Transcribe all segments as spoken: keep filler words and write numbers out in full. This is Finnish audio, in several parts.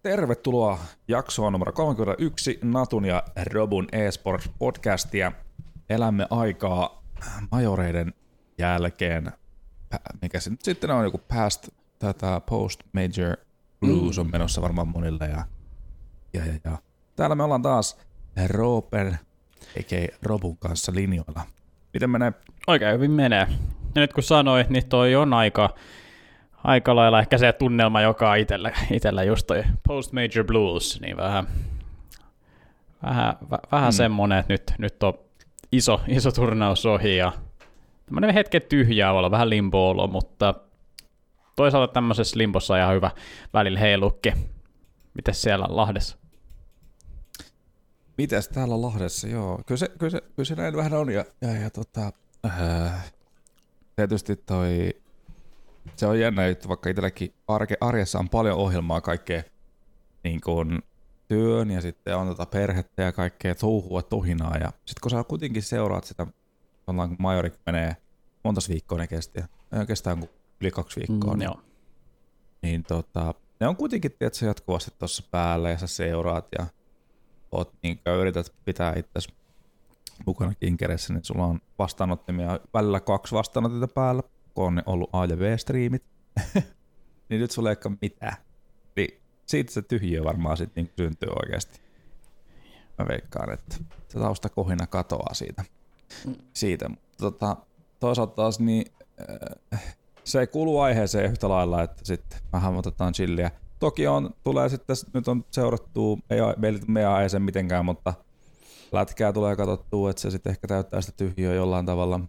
Tervetuloa jaksoon numero kolmekymmentäyksi Natun ja Robun eSports podcastia. Elämme aikaa majoreiden jälkeen, mikä se nyt sitten on, joku past tätä post major blues on menossa varmaan monille. Ja, ja, ja, ja. Täällä me ollaan taas Ropen, eikä Robun kanssa linjoilla. Miten menee? Oikein hyvin menee. Ja nyt kun sanoit, niin toi on aika, aika lailla ehkä se tunnelma, joka on itellä, itellä just toi Post Major Blues, niin vähän, vähän, vähän hmm. semmonen, että nyt, nyt on iso, iso turnaus ohi ja tämmönen hetken tyhjää olla, vähän limbo-olo, mutta toisaalta tämmöisessä limbossa on ihan hyvä välillä heilukki. Mites siellä Lahdessa? Mites täällä Lahdessa, joo. Kyllä se, kyllä se, kyllä se näin vähän on ja, ja, ja tota, äh, tietysti toi, se on jännä juttu, vaikka itselläkin arke, arjessa on paljon ohjelmaa kaikkea niin kuin työn ja sitten on tota perhettä ja kaikkea touhua, tuhinaa ja sitten kun sä kuitenkin seuraat sitä, kun majori menee, montas viikkoa ne kesti, ja kestää yli kaksi viikkoa, mm, niin, niin tota, ne on kuitenkin tietysti jatkuvasti tuossa päällä ja sä seuraat ja oot niin yrität pitää itsesi mukana kinkereissä, niin sulla on vastaanottimia välillä kaksi vastaanotetta päällä, kun on ollut A ja B-striimit, niin nyt sulla ei ole mitään. Niin siitä se tyhjiö varmaan sitten niin syntyy oikeasti. Mä veikkaan, että se taustakohina katoaa siitä. siitä. Mutta tota, toisaalta taas niin, äh, se ei kuulu aiheeseen yhtä lailla, että sitten vähän otetaan chilliä. Toki on, tulee sitten, nyt on seurattua, ei meillä me ei sen mitenkään, mutta lätkää tulee katsottua, että se sitten ehkä täyttää sitä tyhjiöä jollain tavalla.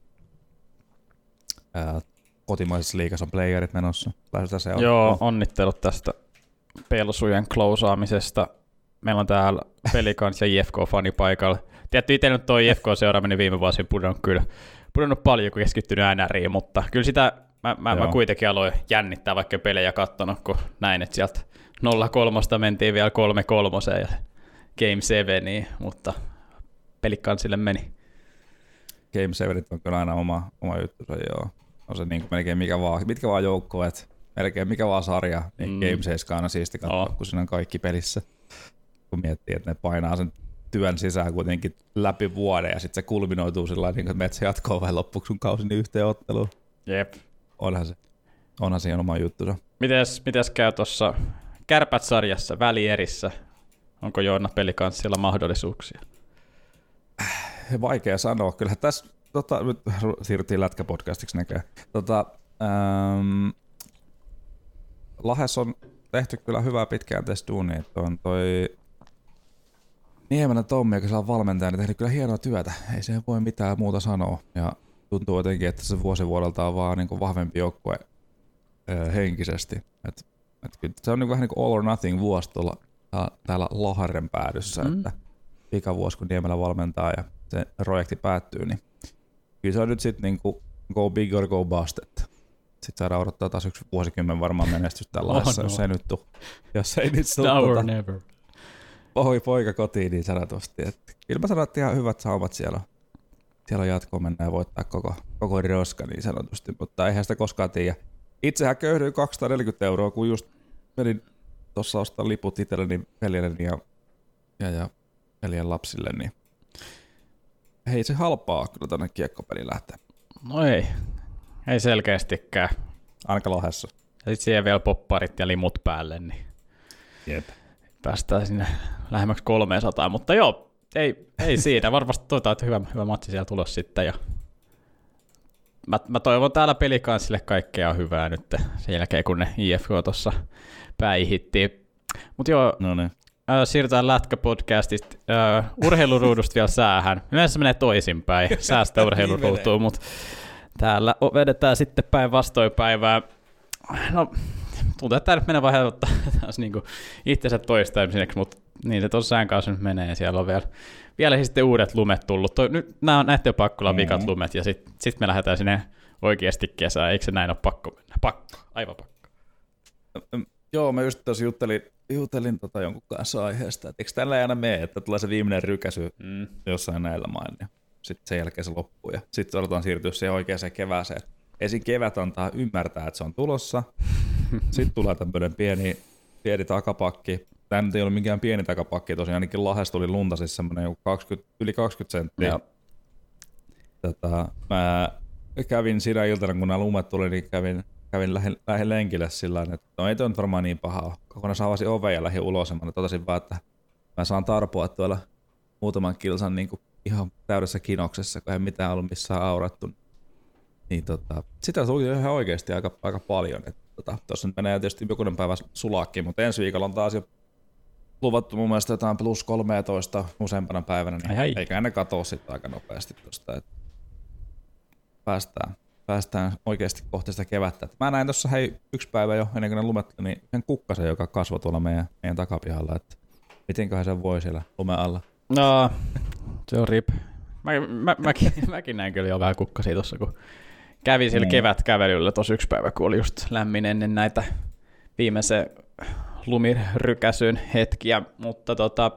Ää, kotimaisessa liigassa on playerit menossa. Joo, onnittelut tästä pelsujen klousaamisesta. Meillä on täällä Pelikans ja I F K-fani paikalla. Tietty itse nyt toi I F K-seuraaminen viime vuosina pudonnut kyllä pudonnut paljon, kun keskittynyt N R Iin, mutta kyllä sitä mä, mä, mä kuitenkin aloin jännittää, vaikka pelejä katsonut, kun näin, että sieltä nolla kolme mentiin vielä kolme kolme ja Game seitsemän, mutta Pelikansille meni. Game seitsemän on kyllä aina oma, oma juttu, joo. On se niin kuin melkein mikä vaan, mitkä vaan joukkueet, melkein mikä vaan sarja, niin mm. Game seitsemän on aina siisti katsoa, oh. kun siinä on kaikki pelissä. Kun miettii, että ne painaa sen työn sisään kuitenkin läpi vuoden ja sitten se kulminoituu sillä niin että metsä jatkoo vai loppuksi sun kausi niin yhteen otteluun. Jep. Onhan se, onhan siihen oma juttunsa. Mites, mites käy tuossa Kärpät-sarjassa, välierissä? Onko Joona Pelikanssilla mahdollisuuksia? Vaikea sanoa. Kyllähän tässä, tota, nyt siirryttiin lätkäpodcastiksi näköjään. Tota, ähm, Lahdessa on tehty kyllä hyvää pitkäjänteistä duunia. Että on toi Niemelän Tommi, joka saa valmentaja, niin tehnyt kyllä hienoa työtä. Ei se voi mitään muuta sanoa. Ja tuntuu jotenkin, että se vuosi vuodelta on vaan niin kuin vahvempi joukkue äh, henkisesti. Et, et kyllä se on niin kuin vähän niin kuin all or nothing vuosi tuolla täällä Lahden päädyssä. Mm. Että pikavuosi, kun Niemelä valmentaa ja se projekti päättyy, niin kyllä se on nyt sitten niinku go big or go bust. Sitten saadaan odottaa taas yksi vuosikymmen varmaan menestystä tällaisessa, oh, no. jos ei nyt tule. Jos ei nyt tule tota, never. Pohoi poika kotiin niin sanotusti. Että kyllä mä sanon, että ihan hyvät saumat siellä. Siellä on jatkoa mennä ja voittaa koko, koko roska niin sanotusti, mutta eihän sitä koskaan tiedä. Itsehän köhdyin kaksisataaneljäkymmentä euroa, kun just menin tuossa ostaa liput itselleni veljelleni ja, ja, ja veljen lapsille, niin ei se halpaa kyllä tänne kiekkopeliin lähteä. No ei, ei selkeästikään. Ainakaan Lahdessa. Ja sit siihen vielä popparit ja limut päälle, niin Jep. päästään sinne lähemmäksi kolmesataa, mutta joo, ei, ei siinä. Varmasti toivotaan, että hyvä, hyvä matsi siellä tulos sitten. Ja mä, mä toivon täällä Pelikanssille kaikkea hyvää nyt sen jälkeen, kun ne I F K tuossa päihittiin. Mut joo, no niin. Äh, siirrytään lätkäpodcastista äh, urheiluruudusta vielä säähän. Yleensä menee toisinpäin, säästä urheiluruutuun, mutta täällä vedetään sitten päinvastoin päivää. No, tuntuu, että tämä nyt menee vähän ottaa taas niinku itsensä toistamiseksi, mutta niin se tuossa sään kanssa nyt menee. Siellä on vielä, vielä sitten uudet lumet tullut. Toi, nyt nämä on näiden pakkolla vikat lumet, ja sitten sit me lähdetään sinne oikeasti kesään. Eikö se näin ole pakko mennä? Pakko, aivan pakko. Joo, mä just tuossa juttelin, juttelin tota jonkun kanssa aiheesta, että eikö tällä ei aina mene, että tulee se viimeinen rykäsy mm. jossain näillä mailla, ja sitten sen jälkeen se loppuu, ja sitten odotetaan siirtyä siihen oikeaan kevääseen. Ensin kevät antaa ymmärtää, että se on tulossa, sitten tulee tämmöinen pieni, pieni takapakki, tämä nyt ei ollut mikään pieni takapakki, tosiaan ainakin Lahdessa tuli lunta siis semmoinen kaksikymmentä, yli kaksikymmentä senttiä. Tota, mä kävin siinä iltana, kun nämä lumet tuli, niin kävin, kävin lähin, lähin lenkille sillä tavalla, että no ei toi nyt varmaan niin pahaa. Kokonaan avasin oven ja lähdin ulos ja mä totesin vaan, että mä saan tarpoa tuolla muutaman kilsan niin kuin ihan täydessä kinoksessa, kun ei mitään ollut missään aurattu. Niin tota, sitä tuli ihan oikeasti aika, aika paljon. Tuossa tota, nyt menee tietysti jokunen päivä sulaakin, mutta ensi viikolla on taas jo luvattu mun mielestä jotain plus kolmetoista useampana päivänä, niin ai eikä ne katoa sitten aika nopeasti tuosta, että päästään, päästään oikeasti kohti sitä kevättä. Mä näin tuossa hei yksi päivä jo ennen kuin ne lumet, niin sen kukkasen, joka kasvoi tuolla meidän, meidän takapihalla, että mitenköhän se voi siellä lumen alla. No, se on rip. Mä, mä, mäkin, mäkin näin kyllä jo vähän kukkasia tuossa, kun kävin siellä mm. kevätkävelyllä tuossa yksi päivä, kun oli just lämmin ennen näitä viimeisen lumirykäsyn hetkiä, mutta tota,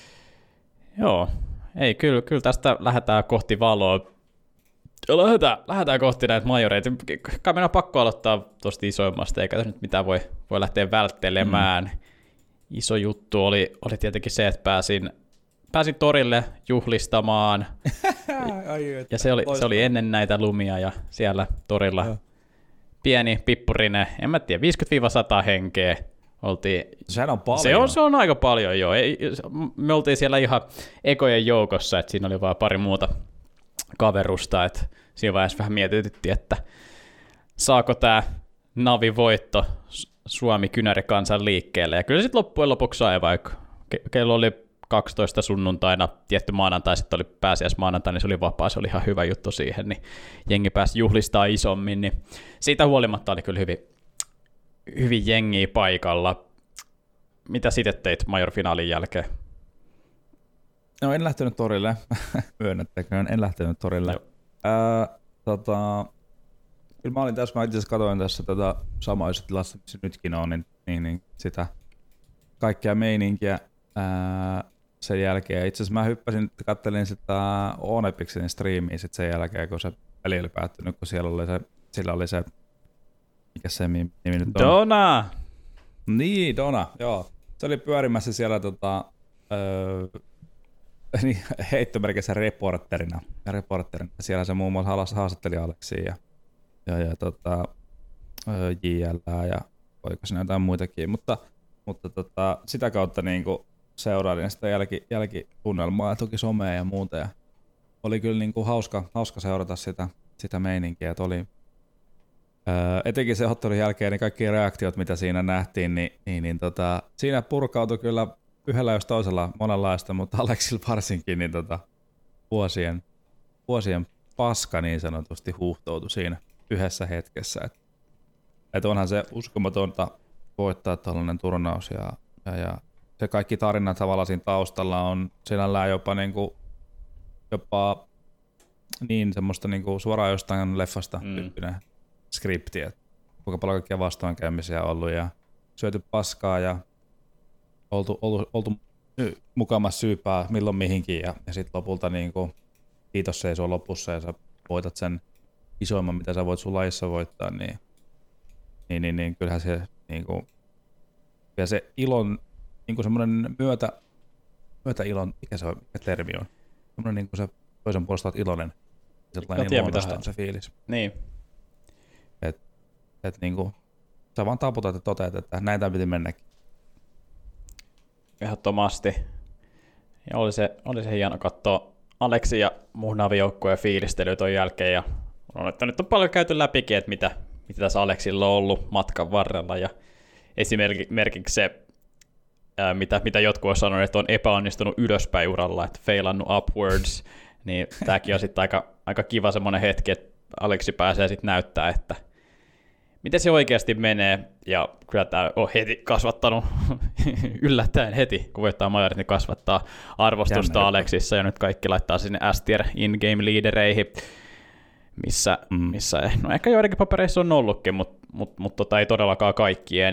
joo, ei, kyllä, kyllä tästä lähdetään kohti valoa. Lähdetään, lähdetään kohti näitä majoreita. Kai meidän on pakko aloittaa tuosta isoimmasta, eikä tässä nyt mitään voi, voi lähteä välttelemään. Mm. Iso juttu oli, oli tietenkin se, että pääsin, pääsin torille juhlistamaan. Ai, ja se oli, se oli ennen näitä lumia ja siellä torilla ja. Pieni pippurinen, en mä tiedä, viisikymmentä sata henkeä. Oltiin, sehän on paljon. Se on, se on aika paljon, joo. Ei, me oltiin siellä ihan ekojen joukossa, että siinä oli vaan pari muuta kaverusta, että siinä vaiheessa vähän mietityttiin, että saako tämä Navi-voitto Suomi kynärikansan liikkeelle. Ja kyllä sitten loppujen lopuksi sai, vaikka kello oli kaksitoista sunnuntaina, tietty maanantai, sitten oli pääsiäismaanantai, niin se oli vapaa, se oli ihan hyvä juttu siihen, niin jengi pääsi juhlistaa isommin, niin siitä huolimatta oli kyllä hyvin, hyvin jengiä paikalla. Mitä sitten teit major-finaalin jälkeen? No en lähtenyt torille, myönnättekään, en lähtenyt torille. Ää, tota, kyllä mä olin tässä, mä itse asiassa katsoin tässä tätä samaa tilassa, missä nytkin on, niin, niin, niin sitä kaikkea meininkiä ää, sen jälkeen. Itse asiassa mä hyppäsin, kattelin sitä Onepixin striimiä sit sen jälkeen, kun se peli oli päättynyt, kun siellä oli se, sillä oli se, mikä se nimi nyt on? Dona! Niin, Dona, joo. Se oli pyörimässä siellä tota, öö, niin, heittomerkissä reporterina. Ja reporterina. Siellä se muun muassa haastatteli Aleksia ja, ja, ja tota, J L ja oliko siinä jotain muitakin, mutta, mutta tota, sitä kautta niin kuin seurailin sitä jälki, jälkitunnelmaa ja toki somea ja muuta. Ja oli kyllä niin kuin hauska, hauska seurata sitä, sitä meininkiä. Että oli, ää, etenkin se ottelun jälkeen niin kaikki reaktiot, mitä siinä nähtiin, niin, niin, niin tota, siinä purkautui kyllä yhdellä jos toisella monenlaista, mutta Aleksilla varsinkin niin tota, vuosien, vuosien paska niin sanotusti huuhtoutui siinä yhdessä hetkessä. Et, et onhan se uskomatonta voittaa tällainen turnaus ja, ja, ja se kaikki tarina tavallaan siinä taustalla on sinällään jopa, niinku, jopa niin semmoista niinku suoraan jostain leffasta mm. tyyppinen skripti, että kuinka paljon kaikkia vastoinkäymisiä on ollut ja syöty paskaa ja oltu, oltu, oltu mukamassa syypää milloin mihinkin ja, ja sitten lopulta niinku, kiitos seisoo lopussa ja sä voitat sen isoimman, mitä sä voit sun lajissa voittaa, niin, niin, niin, niin kyllähän se niinku, ja se ilon, niinku semmoinen myötä, myötäilon, mikä se on, mikä termi on, semmoinen niinku se toisen puolesta oot iloinen, sellainen niin luonnosta on se fiilis. Niin. Et, et niinku, sä vaan taputat ja toteat, että näin tämä piti mennäkin. Ehdottomasti. Ja oli se, oli se hieno katsoa Aleksi ja muun Navi-joukkueen fiilistelyä ton jälkeen. Ja on, että nyt on paljon käyty läpikin, että mitä, mitä tässä Aleksilla on ollut matkan varrella. Ja esimerkiksi se, ää, mitä, mitä jotkut on sanonut, että on epäonnistunut ylöspäin uralla, että failannut upwards. Niin tämäkin on sitten aika, aika kiva semmoinen hetki, että Aleksi pääsee sitten näyttää, että miten se oikeasti menee, ja kyllä tämä on heti kasvattanut, yllättäen heti, kun voittaa majorit, niin kasvattaa arvostusta Jännä, Aleksissa, ja nyt kaikki laittaa sinne S-tier in-game-liidereihin, missä, mm. missä, no ehkä joidenkin papereissa on ollutkin, mutta mut, mut tota ei todellakaan kaikkien.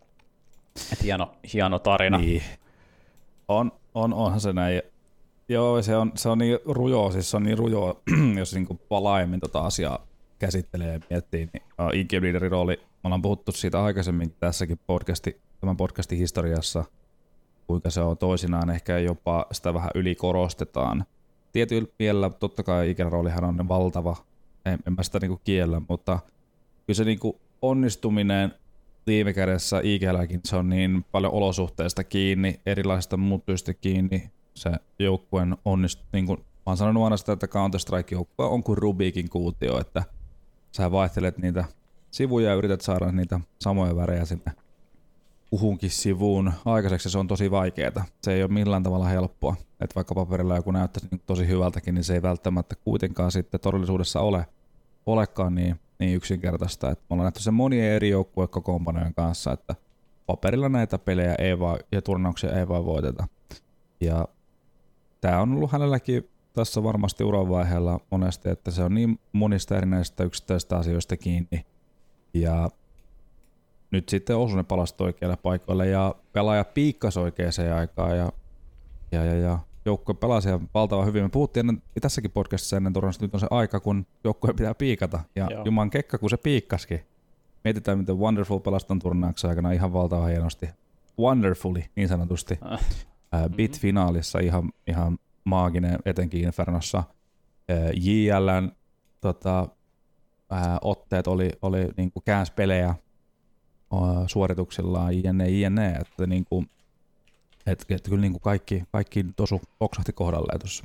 Et hieno, hieno tarina. Niin. On, on, onhan se näin. Joo, se on, se on niin rujoa, siis se on niin rujoa, jos niin laajemmin tota asiaa käsittelee ja miettii, niin uh, in-game-leaderin rooli, me ollaan puhuttu siitä aikaisemmin tässäkin podcasti, tämän podcastin historiassa, kuinka se on toisinaan, ehkä jopa sitä vähän ylikorostetaan. Tietyllä mielellä totta kai ikäroolihan on valtava, en, en mä sitä niinku kiellä, mutta kyllä se niinku onnistuminen viime kädessä I G:lläkin se on niin paljon olosuhteista kiinni, erilaisista muuttujista kiinni, se joukkueen onnistuu, niin kuin mä oon sanonut aina sitä, että Counter-Strike-joukkue on kuin Rubikin kuutio, että sä vaihtelet niitä sivuja ja yrität saada niitä samoja värejä sinne kuhunkin sivuun aikaiseksi, ja se on tosi vaikeaa. Se ei ole millään tavalla helppoa, että vaikka paperilla joku näyttäisi niin tosi hyvältäkin, niin se ei välttämättä kuitenkaan sitten todellisuudessa ole, olekaan niin, niin yksinkertaista. Että me ollaan nähty se monien eri joukkuekokoonpanojen kanssa, että paperilla näitä pelejä ei vaan, ja turnauksia ei vaan voiteta. Ja tämä on ollut hänelläkin tässä varmasti uran vaiheella monesti, että se on niin monista erinäisistä yksittäisistä asioista kiinni. Ja nyt sitten osui ne palastot oikealle paikoille ja pelaaja piikkasi oikeaan aikaan ja, ja, ja, ja joukkue pelasi ja valtavan hyvin. Me puhuttiin ennen, tässäkin podcastissa ennen turnausta, nyt on se aika, kun joukkue pitää piikata. Ja Joo. Juman kekka, kun se piikkaskin. Mietitään, miten Wonderful pelasi ton turnauksen aikana ihan valtavan hienosti. Wonderfully, niin sanotusti. Ah. Uh, Bit-finaalissa ihan, ihan maaginen, etenkin Infernossa. Uh, J L:n tota, uh, otteet oli, oli niinku käänsi pelejä uh, suorituksillaan, jne, jne. Että niinku, et, et kyllä niinku kaikki, kaikki tosu oksahti kohdalleen tuossa.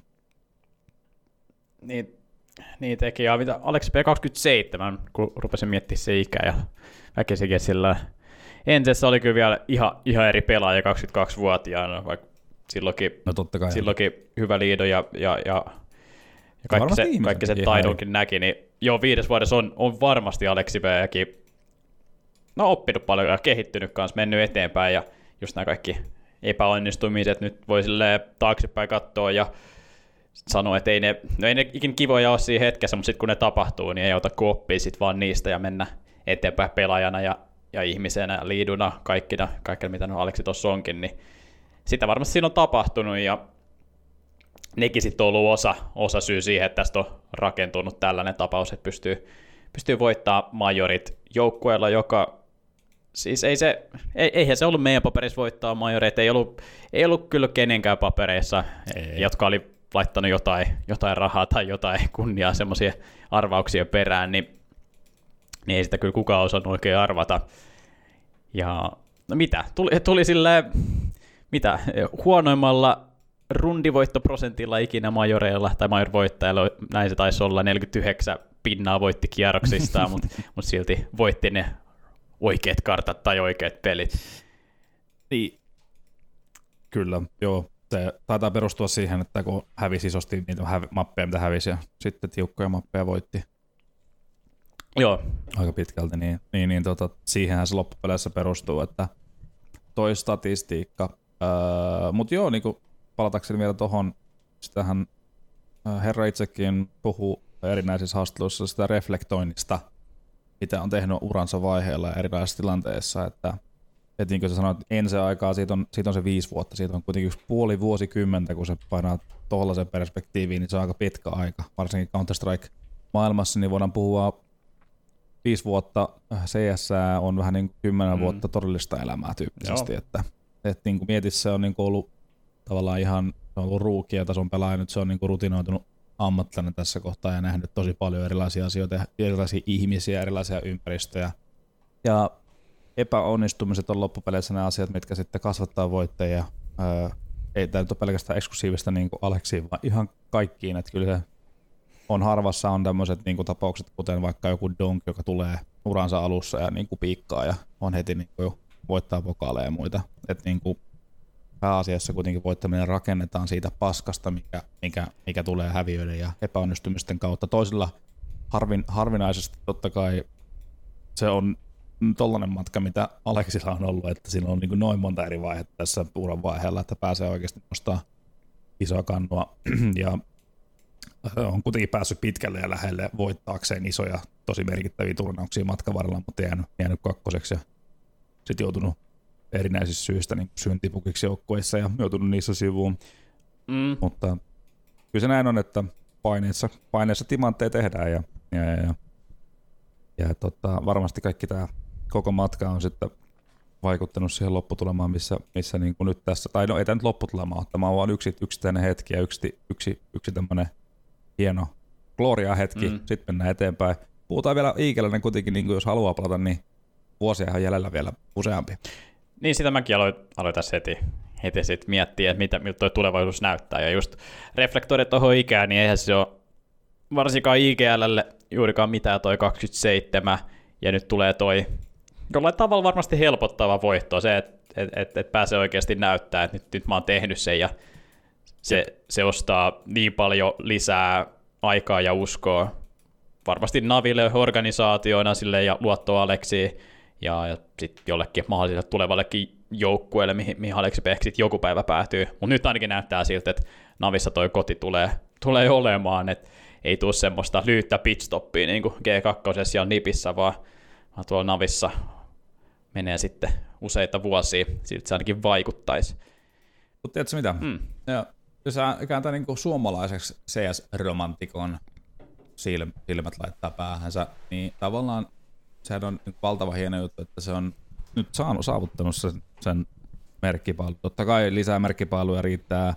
Niin, niin teki. Ja mitä Aleksi P kaksikymmentäseitsemän, kun rupesin miettimään se ikä ja väkisikin sillä Ensessä oli kyllä vielä ihan, ihan eri pelaaja kaksikymmentäkaksivuotiaana, vaikka silloinkin, no silloinkin hyvä liido ja, ja, ja, ja kaikki, se, kaikki se taidonkin näki, niin joo, viides vuodessa on, on varmasti Aleksi B:kin no, oppinut paljon ja kehittynyt kanssa, mennyt eteenpäin ja just nämä kaikki epäonnistumiset nyt voi silleen taaksepäin katsoa ja sanoa, että ei ne, no ei ne ikin kivoja ole siinä hetkessä, mutta sitten kun ne tapahtuu, niin ei ota koppia sit vaan niistä ja mennä eteenpäin pelaajana ja, ja ihmisenä, liiduna, kaikkina, kaikkea mitä no Aleksi tuossa onkin, niin sitä varmasti siinä on tapahtunut ja nekin sitten on ollut osa, osa syy siihen, että tästä on rakentunut tällainen tapaus, että pystyy, pystyy voittamaan majorit joukkueella, joka siis ei se, ei, eihän se ollut meidän paperissa voittaa majoreita, ei ollut, ei ollut kyllä kenenkään papereissa, ei. Jotka oli laittanut jotain, jotain rahaa tai jotain kunniaa semmoisia arvauksia perään, niin, niin ei sitä kyllä kukaan osannut oikein arvata. Ja no mitä, tuli, tuli silleen, mitä, huonoimmalla rundivoittoprosentilla ikinä majoreilla, tai majorvoittajalla, näin se taisi olla, neljäkymmentäyhdeksän pinnaa voitti kierroksistaan, mutta mut silti voitti ne oikeat kartat tai oikeat pelit. Niin, kyllä, joo. Se taitaa perustua siihen, että kun hävisi isosti niitä hävi- mappeja, mitä hävisi, ja sitten tiukkoja mappeja voitti. Joo. Aika pitkälti, niin, niin, niin tota, siihenhän se loppupeleissä perustuu, että toi statistiikka. Öö, Mutta joo, niin palatakseni vielä tuohon, sitähän herra itsekin puhuu erinäisissä haastatteluissa sitä reflektoinnista, mitä on tehnyt uransa vaiheella erilaisissa tilanteissa, että et niin kuin sä sanoit, ensi aikaa, siitä on, siitä on se viisi vuotta, siitä on kuitenkin yksi puoli vuosikymmentä, kun se painaa tuollaisen perspektiiviin, niin se on aika pitkä aika. Varsinkin Counter-Strike-maailmassa, niin voidaan puhua viisi vuotta, C S on vähän niin kuin kymmenen mm. vuotta todellista elämää tyyppisesti, Joo. että et niin kuin mietit, se on niin kuin ollut tavallaan ihan, se on ollut ruukia tason pelaaja, nyt se on niin kuin rutinoitunut ammattilainen tässä kohtaa ja nähnyt tosi paljon erilaisia asioita, erilaisia ihmisiä, erilaisia ympäristöjä. Ja epäonnistumiset on loppupeleissä nämä asiat, mitkä sitten kasvattaa voittajia. Öö, ei tämä nyt ole pelkästään eksklusiivista niin kuin Aleksiin, vaan ihan kaikkiin. Että kyllä se on harvassa on tämmöiset niin kuin tapaukset, kuten vaikka joku Donk, joka tulee uransa alussa ja niin kuin piikkaa ja on heti niin kuin jo voittaa pokaaleja ja muita. Että niin kuin pääasiassa kuitenkin voittaminen rakennetaan siitä paskasta, mikä, mikä, mikä tulee häviöiden ja epäonnistumisten kautta. Toisilla harvin, harvinaisesti totta kai se on tollainen matka, mitä Aleksilla on ollut, että siinä on niin kuin noin monta eri vaihetta tässä uran vaiheella, että pääsee oikeasti nostaa isoa kannua ja on kuitenkin päässyt pitkälle ja lähelle voittaakseen isoja, tosi merkittäviä turnauksia matkan varrella, mutta jäänyt, jäänyt kakkoseksi ja sitten joutunut erinäisistä syistä niin syntipukiksi joukkueissa ja joutunut niissä sivuun. Mm. Mutta kyllä se näin on, että paineissa, paineissa timantteja tehdään ja, ja, ja, ja, ja tota, varmasti kaikki tämä koko matka on sitten vaikuttanut siihen lopputulemaan, missä, missä niin kuin nyt tässä, tai no ei tämä nyt lopputulemaan, että tämä on vaan yksi yksittäinen hetki ja yksi, yksi, yksi tämmöinen hieno gloria-hetki, mm. sitten mennään eteenpäin. Puhutaan vielä Iikeläinen kuitenkin, niin kuin jos haluaa palata, niin vuosia jäljellä vielä useampi. Niin sitä mäkin aloin, aloin tässä heti, heti sit miettiä, että mitä, miltä tuo tulevaisuus näyttää. Ja just reflektorit tuohon ikään, niin eihän se ole varsinkaan I G L:lle juurikaan mitään toi kaksikymmentäseitsemän, ja nyt tulee toi jollain tavalla varmasti helpottava voitto, se, että et, et, et pääsee oikeasti näyttää, että nyt, nyt mä oon tehnyt sen, ja se, se ostaa niin paljon lisää aikaa ja uskoa varmasti Naville organisaationa sille ja luottoa Aleksiin, ja, ja sitten jollekin mahdolliselle tulevallekin joukkueelle, mihin, mihin Aleksi ehkä joku päivä päätyy. Mutta nyt ainakin näyttää siltä, että Navissa toi koti tulee, tulee olemaan, että ei tule semmoista lyhyttä pitstoppia niin kuin G kaksi ja Nipissä, vaan, vaan tuolla Navissa menee sitten useita vuosia, siltä se ainakin vaikuttaisi. Mutta tiedätkö mitä? Mm. Ja, jos kääntää niin kuin suomalaiseksi C S-romantikon silmät laittaa päähänsä, niin tavallaan sehän on valtava hieno juttu, että se on nyt saanut, saavuttanut sen, sen merkkipaalun. Totta kai lisää merkkipaaluja riittää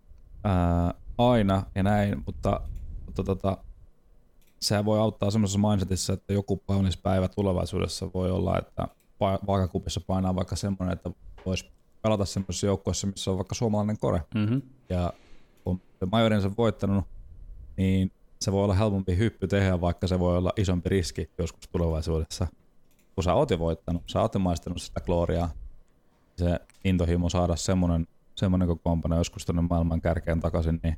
ää, aina ja näin, mutta, mutta tota, sehän voi auttaa semmoisessa mindsetissa, että joku kaunis päivä tulevaisuudessa voi olla, että vaakakupissa painaa vaikka semmoinen, että voisi pelata semmoisessa joukkueessa, missä on vaikka suomalainen kore. Mm-hmm. Ja kun majorin sen voittanut, niin se voi olla helpompi hyppy tehdä, vaikka se voi olla isompi riski joskus tulevaisuudessa. Kun sä oot jo voittanut, sä oot jo maistanut sitä gloriaa, se intohimo saada semmoinen, semmoinen kokoonpano joskus tuonne maailman kärkeen takaisin, niin,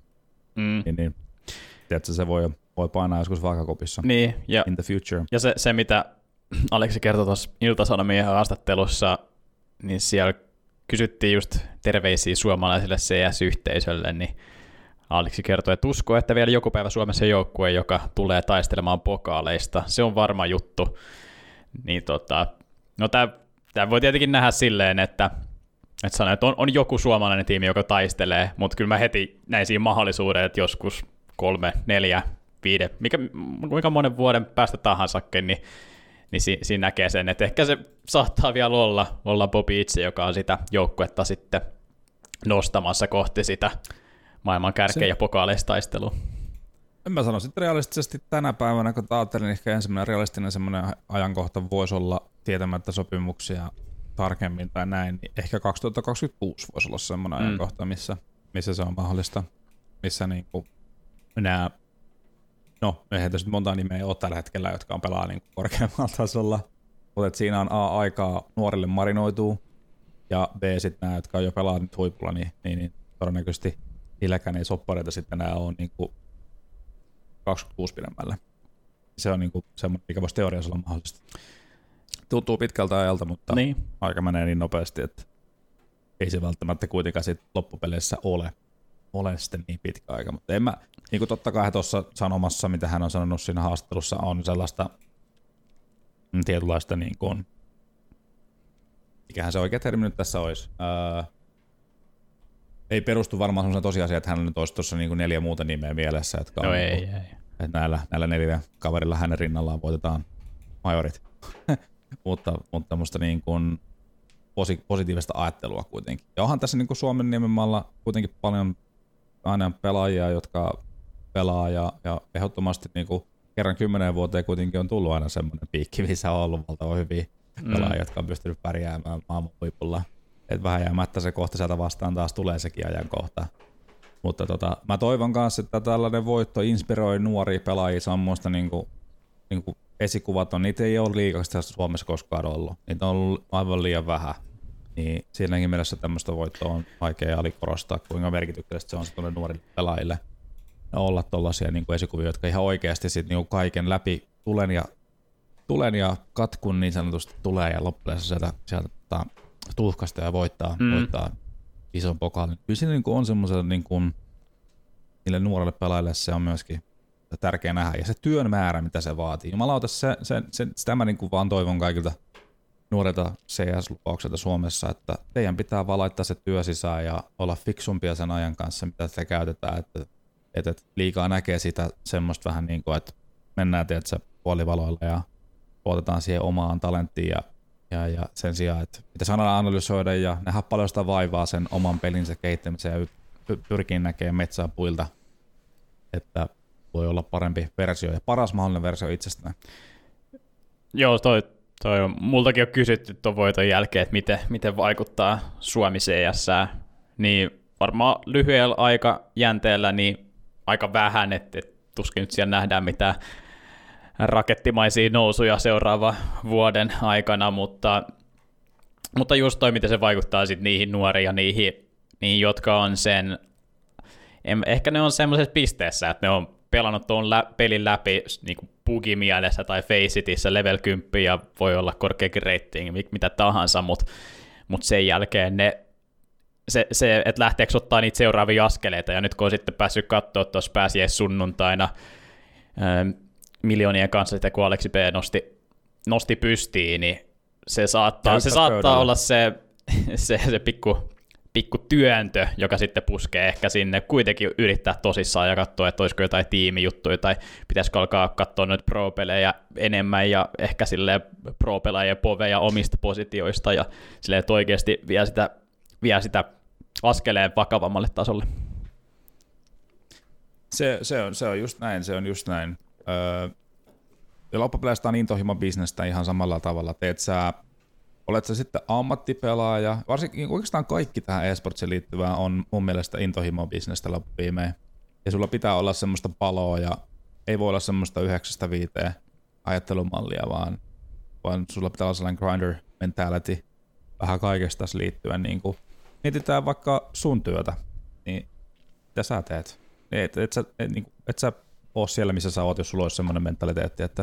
mm. niin, niin tiedätkö, se voi, voi painaa joskus vaakakopissa niin, ja, in the future. Ja se, se mitä Aleksi kertoi tuossa Ilta-Sanomien haastattelussa, niin siellä kysyttiin just terveisiä suomalaisille C S-yhteisölle, niin Aleksi kertoi, että uskoo, että vielä joku päivä Suomessa joukkue, joka tulee taistelemaan pokaaleista. Se on varma juttu. Niin tota, no tämä voi tietenkin nähdä silleen, että, että, sanon, että on, on joku suomalainen tiimi, joka taistelee, mutta kyllä mä heti näin siinä mahdollisuuden, että joskus kolme, neljä, viide, mikä, kuinka monen vuoden päästä tahansakin, niin, niin si, siinä näkee sen, että ehkä se saattaa vielä olla, olla Bobby itse, joka on sitä joukkuetta sitten nostamassa kohti sitä maailman kärkeä se, ja pokaaleista-taistelua. En mä sano sitten realistisesti tänä päivänä, kun ajattelin ehkä ensimmäinen realistinen semmoinen ajankohta voisi olla tietämättä sopimuksia tarkemmin tai näin, niin ehkä kaksituhattakaksikymmentäkuusi voisi olla semmoinen mm. ajankohta, missä, missä se on mahdollista, missä niinku nämä, no eihän tässä monta nimeä ole tällä hetkellä, jotka on pelaa niinku korkeammalla tasolla, mutta siinä on A, aikaa nuorille marinoituu, ja B, sitten nämä, jotka on jo pelaa nyt huipulla, niin, niin, niin todennäköisesti niilläkään ei soppareita sitten enää ole niinku kaksikymmentäkuusi pidemmälle. Se on niinku semmoinen, mikä voisi teoriassa olla mahdollista. Tuntuu pitkältä ajalta, mutta niin. Aika menee niin nopeasti, että ei se välttämättä kuitenkaan sit loppupeleissä ole, ole sitten niin pitkä aika. Mutta en mä, niin kuin totta kai tuossa sanomassa, mitä hän on sanonut siinä haastattelussa, on sellaista tietynlaista, niin kuin, mikähän se oikea termi nyt tässä olisi, öö, ei perustu varmaan sellaisen tosiasiaan, että hänellä nyt olisi tuossa niin kuin neljä muuta nimeä mielessä, jotka no on, ei, niin kuin, ei. Että näillä, näillä neljällä kaverilla hänen rinnallaan voitetaan majorit. mutta mutta tämmöistä niin kuin posi, positiivista ajattelua kuitenkin. Ja onhan tässä niin kuin Suomen nimenmaalla kuitenkin paljon aina pelaajia, jotka pelaa ja, ja ehdottomasti niin kuin kerran kymmeneen vuoteen kuitenkin on tullut aina semmoinen piikki, missä on ollut valtavan hyviä mm. pelaajia, jotka on pystynyt pärjäämään maailman huipulla. Että vähän jäämättä se kohta sieltä vastaan taas tulee sekin ajankohta. Mutta tota, mä toivon kanssa, että tällainen voitto inspiroi nuoria pelaajia semmoista niinku, niinku esikuvat on, niitä ei ole liikaksi Suomessa koskaan ollut. Niitä on ollut aivan liian vähän. Niin siinäkin mielessä tämmöistä voittoa on vaikea alikorostaa, kuinka merkityksellistä se on tuonne nuorille pelaajille. Ja olla tollaisia niinku esikuvia, jotka ihan oikeasti sit niinku kaiken läpi tulen ja, tulen ja katkun niin sanotusti tulee ja loppujen sieltä, sieltä tota, tuhkasta ja voittaa, mm. voittaa ison pokaalin. Kyllä siinä niinku on semmoisella niinku, niille nuorille pelaajille se on myöskin tärkeä nähdä. Ja se työn määrä, mitä se vaatii. Jumalauta, se, se, se, sitä mä niinku vaan toivon kaikilta nuorilta C S-lupaukselta Suomessa, että teidän pitää vaan laittaa se työ sisään ja olla fiksumpia sen ajan kanssa, mitä sitä käytetään. Että, että liikaa näkee sitä semmoista vähän niin kuin, että mennään tietysti puolivaloilla ja luotetaan siihen omaan talenttiin ja Ja, ja sen sijaan, että pitäisi aina analysoida ja nähdä paljon sitä vaivaa sen oman pelinsä kehittämiseen ja pyrkii näkemään metsää puilta, että voi olla parempi versio ja paras mahdollinen versio itsestään. Joo, toi, toi on, multakin on kysytty tuon voiton jälkeen, että miten, miten vaikuttaa Suomi C S, niin varmaan lyhyellä aikajänteellä niin aika vähän, että et tuskin nyt siellä nähdään mitään rakettimaisia nousuja seuraavan vuoden aikana, mutta, mutta just toi, miten se vaikuttaa sit niihin nuoriin ja niihin, niihin jotka on sen, ehkä ne on semmoisessa pisteessä, että ne on pelannut tuon lä- pelin läpi niin kuin bugimielessä tai Faceitissä level kymmenen ja voi olla korkeakin rating, mitä tahansa, mutta mut sen jälkeen ne, se, se että lähteekö ottaa niitä seuraavia askeleita, ja nyt kun on sitten päässyt katsoa tuossa pääsiäissunnuntaina ähm, miljoonien kanssa, sitä kun Aleksi B nosti, nosti pystiin, niin se saattaa, se saattaa olla se, se, se pikku, pikku työntö, joka sitten puskee ehkä sinne kuitenkin yrittää tosissaan ja katsoa, että olisiko jotain tiimijuttuja tai pitäisikö alkaa katsoa noita pro-pelejä enemmän ja ehkä silleen pro-pelaajien poveja omista positioista ja silleen, että oikeasti vie sitä, vie sitä askeleen vakavammalle tasolle. Se, se, on, se on just näin, se on just näin. Öö, ja loppupeleistä on intohimo-bisnestä ihan samalla tavalla. Teet sä, olet sä sitten ammattipelaaja, varsinkin oikeastaan kaikki tähän e-sportsiin liittyvää on mun mielestä intohimo-bisnestä loppuviimeen. Ja sulla pitää olla semmoista paloa ja ei voi olla semmoista yhdeksästä viiteen ajattelumallia, vaan, vaan sulla pitää olla sellainen grinder mentality vähän kaikesta tässä liittyen. Niin kun mietitään vaikka sun työtä, niin mitä sä teet? Et, et, sä, et, niin, et sä ole siellä, missä sä oot, jos sulla olisi semmoinen mentaliteetti, että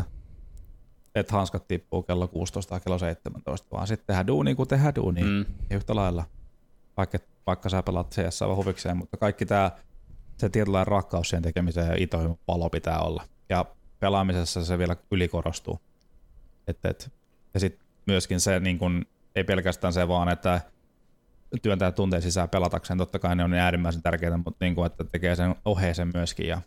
et hanskat tippuu kello kuusitoista tai kello seitsemäntoista, vaan sitten tehdään duunia, kun tehdään duunia. Mm. Ja yhtä lailla, vaikka, vaikka sä pelaat C S vaan huvikseen, mutta kaikki tää, se tietynlainen rakkaus siihen tekemiseen ja itoihin palo pitää olla. Ja pelaamisessa se vielä ylikorostuu. Et, et, ja sitten myöskin se, niin kun, ei pelkästään se vaan, että työntää tunteen sisään pelatakseen, totta kai ne on äärimmäisen tärkeitä, mutta niin kuin, että tekee sen oheisen myöskin ja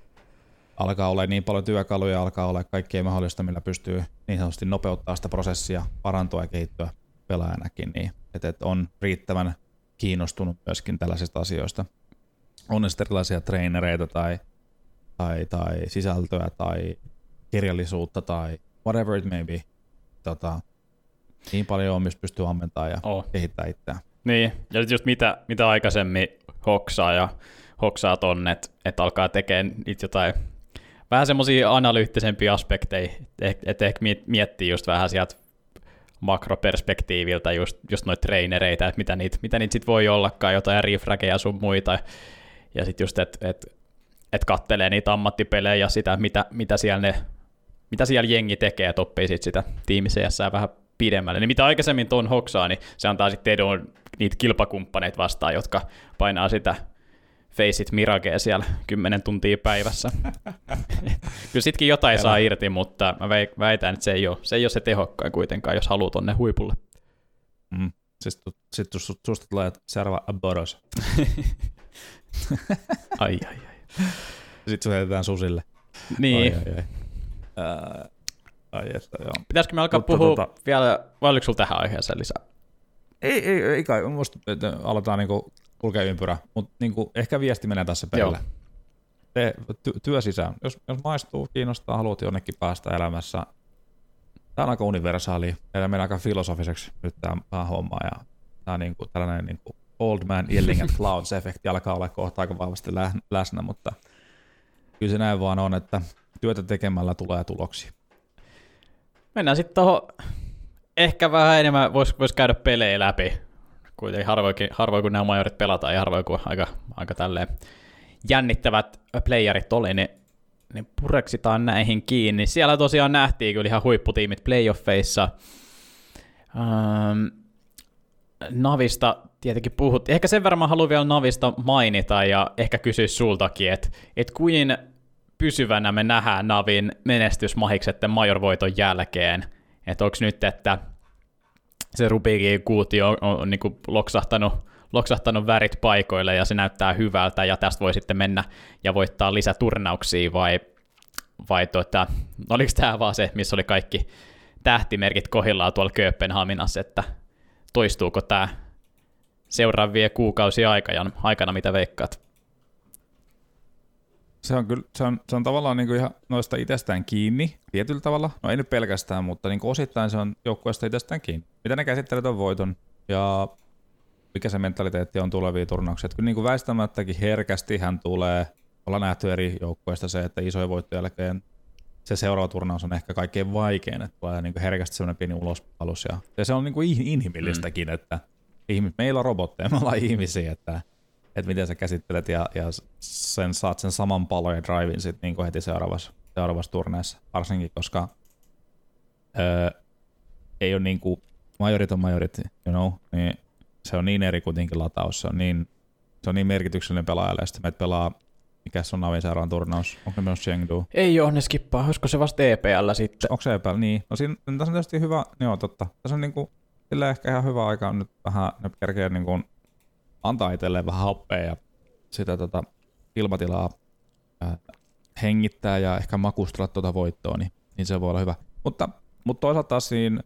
alkaa olla niin paljon työkaluja, alkaa olla kaikkea mahdollista, millä pystyy niin sanotusti nopeuttaa sitä prosessia, parantua ja kehittyä pelaajanakin, niin että et on riittävän kiinnostunut myöskin tällaisista asioista. On ne sitten erilaisia trainereita tai, tai, tai sisältöä tai kirjallisuutta tai whatever it may be. Tota, niin paljon on, myös pystyy ammentamaan ja oh. kehittämään itseään. Niin, ja just mitä, mitä aikaisemmin hoksaa ja hoksaa tonne, että et alkaa tekemään niitä jotain vähän semmoisia analyyttisempia aspekteja, että et ehkä miettii just vähän sieltä makroperspektiiviltä just, just noita trainereita, että mitä niitä, mitä niitä sit voi ollakaan, jotain refrageja sun muita, ja sitten just, että et, et kattelee niitä ammattipelejä ja sitä, mitä, mitä, siellä ne, mitä siellä jengi tekee, että oppii sit sitä tiimiseessään vähän pidemmälle. Niin mitä aikaisemmin tuon hoksaa, niin se antaa sitten edun niitä kilpakumppaneita vastaan, jotka painaa sitä Faceit Miragea siellä kymmenen tuntia päivässä. Kyllä sitkin jotain saa irti, mutta mä väitän, että se ei ole se, ei ole se tehokkain kuitenkaan, jos haluaa tonne huipulle. Mm. Sitten sit susta tulee seuraava Boros. ai, ai, ai. Sitten sun heitetään susille. Niin. Ai, ai, ai. Ää, ai että, joo. Pitäisikö me alkaa mutta, puhua tuota... vielä, vai oliko sulla tähän aiheeseen lisää? Ei, ei, ei kai. Musta aletaan niinku kulkea ympyrä, mutta niinku, ehkä viesti menee tässä perille. Tee ty- työ sisään. Jos, jos maistuu, kiinnostaa, haluat jonnekin päästä elämässä. Tämä on aika universaali. Meillä menee aika filosofiseksi nyt tämä homma. Ja tämä on niinku, tällainen niinku old man yelling at clouds-efekti alkaa olla kohta aika vahvasti läsnä, mutta kyllä se näin vaan on, että työtä tekemällä tulee tuloksia. Mennään sitten tuohon, ehkä vähän enemmän voisi vois käydä pelejä läpi. Kuitenkin harvoin, harvoin kun nämä majorit pelataan ja harvoin kun aika, aika tälleen jännittävät playerit oli, niin, niin pureksitaan näihin kiinni. Siellä tosiaan nähtiin kyllä ihan huipputiimit playoffeissa. Ähm, Navista tietenkin puhuttiin. Ehkä sen verran mä haluan vielä Navista mainita ja ehkä kysyä sultakin, että et kuin pysyvänä me nähdään Navin menestysmahiksetten majorvoiton jälkeen. Että onko nyt, että se Rubikin kuutio on, on, on niin kuin loksahtanut, loksahtanut värit paikoille ja se näyttää hyvältä ja tästä voi sitten mennä ja voittaa lisäturnauksia vai, vai tuota, oliko tämä vaan se, missä oli kaikki tähtimerkit kohillaan tuolla Kööpenhaminassa, että toistuuko tämä seuraavien kuukausien aikana, aikana mitä veikkaat? Se on, kyllä, se on, se on tavallaan niin kuin ihan noista itsestään kiinni tietyllä tavalla. No ei nyt pelkästään, mutta niin kuin osittain se on joukkueesta itsestään kiinni. Mitä ne käsittelee tuon voiton ja mikä se mentaliteetti on tulevia turnauksia. Kyllä niin kuin väistämättäkin herkästi hän tulee. Ollaan nähty eri joukkueista se, että isojen voittojen jälkeen se seuraava turnaus on ehkä kaikkein vaikein. Että tulee niin kuin herkästi semmoinen pieni ulospalus. Ja, ja se on niin kuin inhimillistäkin, mm. että ihmis, meillä on robotteja, me ollaan ihmisiä, että että miten sä käsittelet ja, ja sen, saat sen saman palon ja drivin sit niin heti seuraavassa, seuraavassa turneessa, varsinkin koska öö, ei ole niin kuin majorit on majorit, you know, niin se on niin eri kuitenkin lataus, se on niin, se on niin merkityksellinen pelaajalle, ja sitten meitä pelaa, mikä se on Navin seuraavan turnaus, onko ne myös Chengdu? Ei ole, ne skippaa, olisiko se vasta E P L sitten? Onko se E P L, niin, no siinä, tässä on tietysti hyvä, joo totta, tässä on niin kuin, sillä ehkä ihan hyvä aika nyt vähän, ne kerkeä niin kuin antaa itselleen vähän happea ja sitä tota, ilmatilaa ää, hengittää ja ehkä makustella tuota voittoa, niin, niin se voi olla hyvä. Mutta, mutta toisaalta taas siinä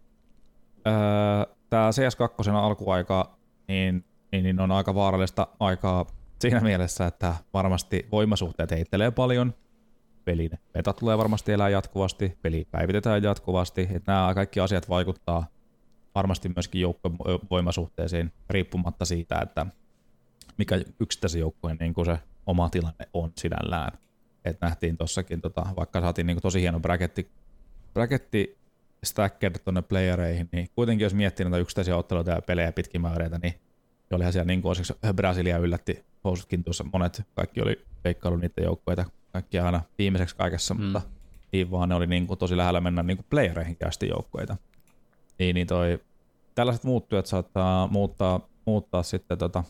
tämä C S kaksi alkuaika niin, niin, niin on aika vaarallista aikaa siinä mielessä, että varmasti voimasuhteet heittelee paljon, pelin beta tulee varmasti elää jatkuvasti, peli päivitetään jatkuvasti, että nämä kaikki asiat vaikuttaa varmasti myöskin joukkojen voimasuhteisiin riippumatta siitä, että mikä yksittäisen joukkueen niin kuin se oma tilanne on sinällään. Et nähtiin tossakin, tota, vaikka saatiin niin kuin tosi hieno bracketti, bracketti stacked tuonne playereihin, niin kuitenkin jos miettii noita yksittäisiä otteluita ja pelejä pitkin määreitä, niin olihan siellä niin kuin osiksi Brasilia yllätti housutkin tuossa monet, kaikki oli veikkailu niiden joukkueita, kaikki aina viimeiseksi kaikessa, mm. mutta niin vaan ne oli niin kuin tosi lähellä mennä niin kuin playereihin asti joukkueita. Niin, niin toi, tällaiset muuttujat saattaa muuttaa, muuttaa sitten tota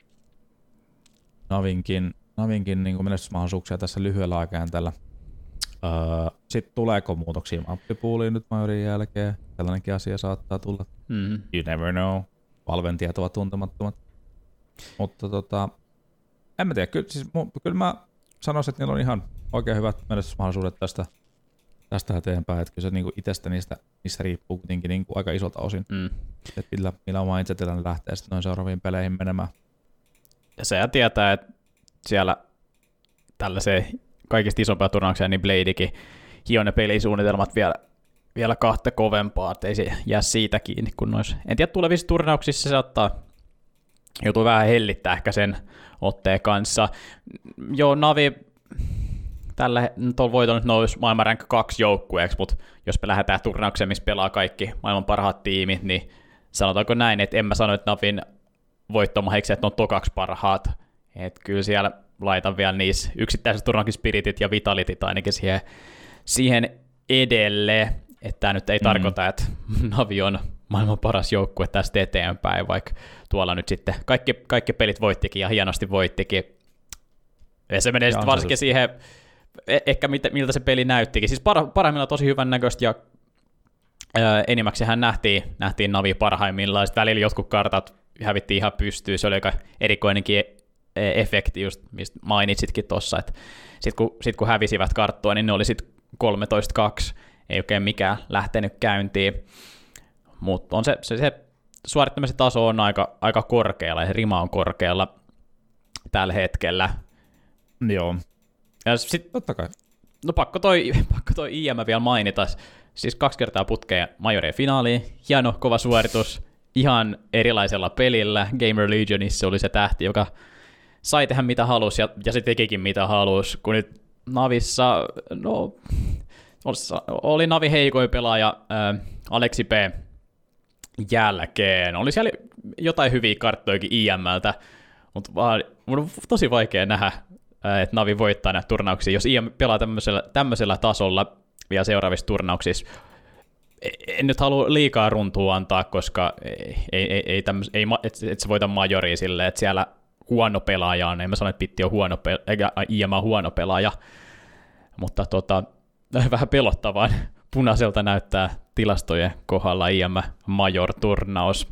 Navinkin, Navinkin niin menestysmahdollisuuksia tässä lyhyellä aikajänteellä. Öö, sitten tuleeko muutoksia mappipooliin nyt majorin jälkeen? Tällainenkin asia saattaa tulla. Mm-hmm. You never know. Valmentajat ovat tuntemattomat. Mutta tota, en mä tiedä. Kyllä, siis, kyllä mä sanoisin, että niillä on ihan oikein hyvät menestysmahdollisuudet tästä, tästä eteenpäin. Että kyllä se niin itsestä niistä, niistä riippuu kuitenkin niin aika isolta osin. Mm. Että millä, millä oma mindsetillä ne lähtee sitten noin seuraaviin peleihin menemään. Ja se tietää, että siellä tällaiseen kaikista isompia turnauksia, niin Bladekin hioi ne pelisuunnitelmat vielä, vielä kahta kovempaa, ettei se jää siitä kiinni. Kun nois. En tiedä, tulevissa turnauksissa se saattaa joutua vähän hellittää ehkä sen otteen kanssa. Joo, Navi tällä tuolla voitolla nyt nousi maailman rank kaksi joukkueeksi, mutta jos me lähdetään turnaukseen, missä pelaa kaikki maailman parhaat tiimit, niin sanotaanko näin, että en mä sano, että Navin voittomaheiksi, että ne on tokaksi parhaat. Että kyllä siellä laitan vielä niissä yksittäiset turnaukin spiritit ja vitalitit ainakin siihen, siihen edelle. Että tämä nyt ei mm. tarkoita, että Navi on maailman paras joukkue tästä eteenpäin, vaikka tuolla nyt sitten kaikki, kaikki pelit voittikin ja hienosti voittikin. Ja se menee sitten varsinkin siihen, ehkä miltä se peli näyttikin. Siis par, parhaimmillaan tosi hyvän näköistä ja ää, enimmäkseen nähtiin, nähtiin Navi parhaimmillaan. Sitten välillä jotkut kartat hävittiin ihan pystyyn. Se oli aika erikoinenkin efekti, just mistä mainitsitkin tuossa. Sitten kun, sit kun hävisivät karttua, niin ne oli sitten kolmetoista kaksi. Ei oikein mikään lähtenyt käyntiin. Mutta se, se, se suorittamisen taso on aika, aika korkealla ja se rima on korkealla tällä hetkellä. Joo. Ja sit, totta kai. No pakko toi, pakko toi I M vielä mainita. Siis kaksi kertaa putkeen majorien finaaliin. Hieno, kova suoritus. Ihan erilaisella pelillä. Gamer Legionissa oli se tähti, joka sai tehdä mitä halusi ja, ja se tekikin mitä halusi. Kun nyt Navissa, no, oli Navi heikoin pelaaja äh, Aleksi P. jälkeen. Oli siellä jotain hyviä karttojakin I M:ltä, mutta vaan, on tosi vaikea nähdä, että Navi voittaa näitä turnauksia, jos I M pelaa tämmöisellä, tämmöisellä tasolla vielä seuraavissa turnauksissa. En nyt halua liikaa runtua antaa, koska ei, ei, ei, tämmöis, ei et, et se voita majoria silleen, että siellä huono pelaaja on. En mä sano, että Pitti on huono pelaaja, eikä I M on huono pelaaja, mutta tota, vähän pelottavaa. Punaiselta näyttää tilastojen kohdalla I M Major-turnaus.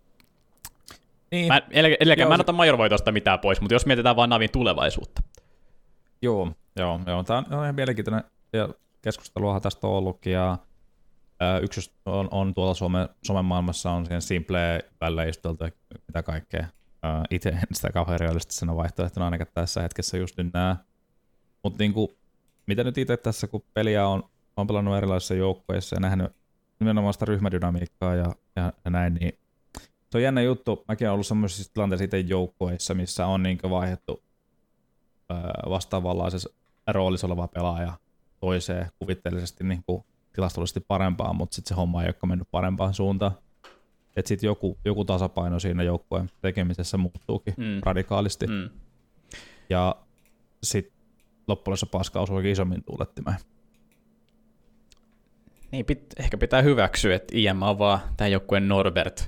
Niin. Mä, eli, eli joo, mä en ota Major-voitosta mitään pois, mutta jos mietitään vaan Navin tulevaisuutta. Joo, joo, joo. Tämä on ihan mielenkiintoinen ja keskusteluahan tästä on ollutkin. Ja, Yksi on, on tuolla Suomen, Suomen maailmassa on siihen simple väleisteltä mitä kaikkea. Itse en sitä kauhean realistisena vaihtoehtona ainakaan tässä hetkessä just nyt nää. Mutta niinku, mitä nyt itse tässä, kun peliä on, on pelannut erilaisissa joukkueissa ja nähnyt nimenomaan sitä ryhmädynamiikkaa ja, ja, ja näin, niin se on jännä juttu. Mäkin olen ollut sellaisissa tilanteissa itse joukkueissa, missä on niinku vaihdettu vastaavanlaisessa roolissa oleva pelaaja toiseen kuvitteellisesti niinku tilastollisesti parempaan, mutta sitten se homma ei ole mennyt parempaan suuntaan. Että sitten joku, joku tasapaino siinä joukkueen tekemisessä muuttuukin mm. radikaalisti. Mm. Ja sitten loppujen paska osuukin isommin tuulettimeen. Niin, pit, ehkä pitää hyväksyä, että I M on vaan tämän joukkueen Norbert.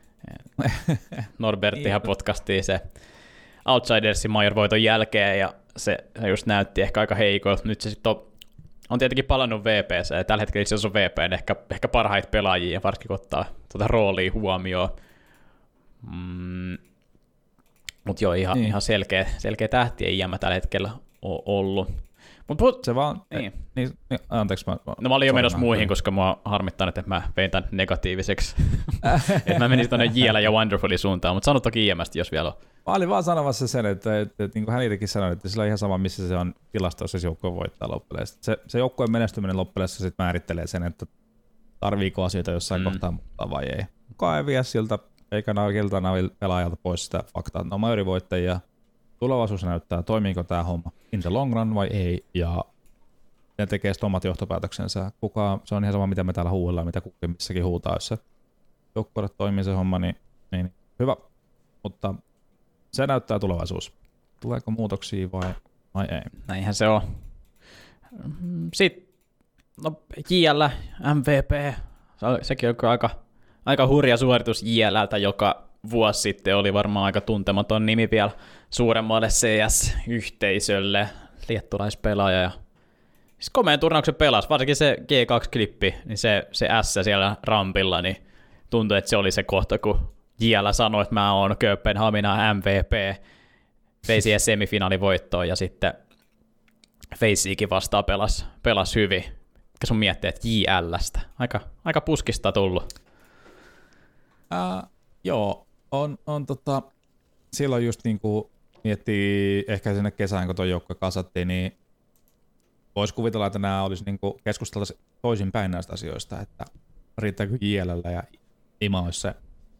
Norbert ihan podcastiin se Outsidersin major-voiton jälkeen, ja se, se just näytti ehkä aika heikolta. Nyt se sitten on, on tietenkin palannut V P:ssä, ja tällä hetkellä itse asiassa on V P:n ehkä, ehkä parhaita pelaajia, ja varsinkin kun ottaa tuota roolia huomioon. Mm. Mutta joo, ihan, niin. ihan selkeä, selkeä tähti ei I M tällä hetkellä ole ollut. Mut puhut, se vaan, niin. Niin, niin, anteeksi. Mä, no mä olin jo menossa muihin, koska mua harmittaa, että mä vein tämän negatiiviseksi. Että mä menisin tuonne J L ja Wonderfulin suuntaan, mutta sano toki I M:stä, jos vielä on. Mä olin vaan sanomassa sen, että, että, että niin kuin hän itsekin sanoi, että sillä on ihan sama, missä se on tilastoissa se joukkue voittaa loppupeleissä. Se, se joukkueen menestyminen loppupeleissä sit määrittelee sen, että tarviiko asioita jossain mm. kohtaa muuttaa vai ei. Kukaan ei vie siltä, eikä kilta pelaajalta pois sitä faktaa, että on majorivoittajia. Tulevaisuus näyttää, toimiiko tämä homma in the long run vai ei, ja ne tekee sitten omat johtopäätöksensä. Kuka, se on ihan sama, mitä me täällä huudellaan, mitä kukin missäkin huutaa, jos se joukkueelle toimii se homma, niin, niin hyvä. Mutta se näyttää tulevaisuus. Tuleeko muutoksia vai, vai ei? Näinhän se on. Sitten no, J L, M V P, sekin on aika, aika hurja suoritus J L:ltä, joka vuosi sitten oli varmaan aika tuntematon nimi vielä suuremmalle C S-yhteisölle, liettulaispelaaja. Ja siis komeen turnauksen pelasi, varsinkin se G kaksi-klippi, niin se, se S siellä rampilla, niin tuntui, että se oli se kohta, kun J L sanoi, että mä oon Kööpenhamina M V P, vei siihen semifinaalivoittoon ja sitten Faceikin vastaan pelasi, pelasi hyvin. Mikä sun miettii, että J L:stä? Aika, aika puskista tullut. Uh, joo, on, on tota, silloin just niin kuin miettii ehkä sinne kesään, kun tuo joukkue kasattiin, niin voisi kuvitella, että nämä olisi niin keskusteltaisiin toisinpäin näistä asioista, että riittääkö J L:llä ja Ima olisi se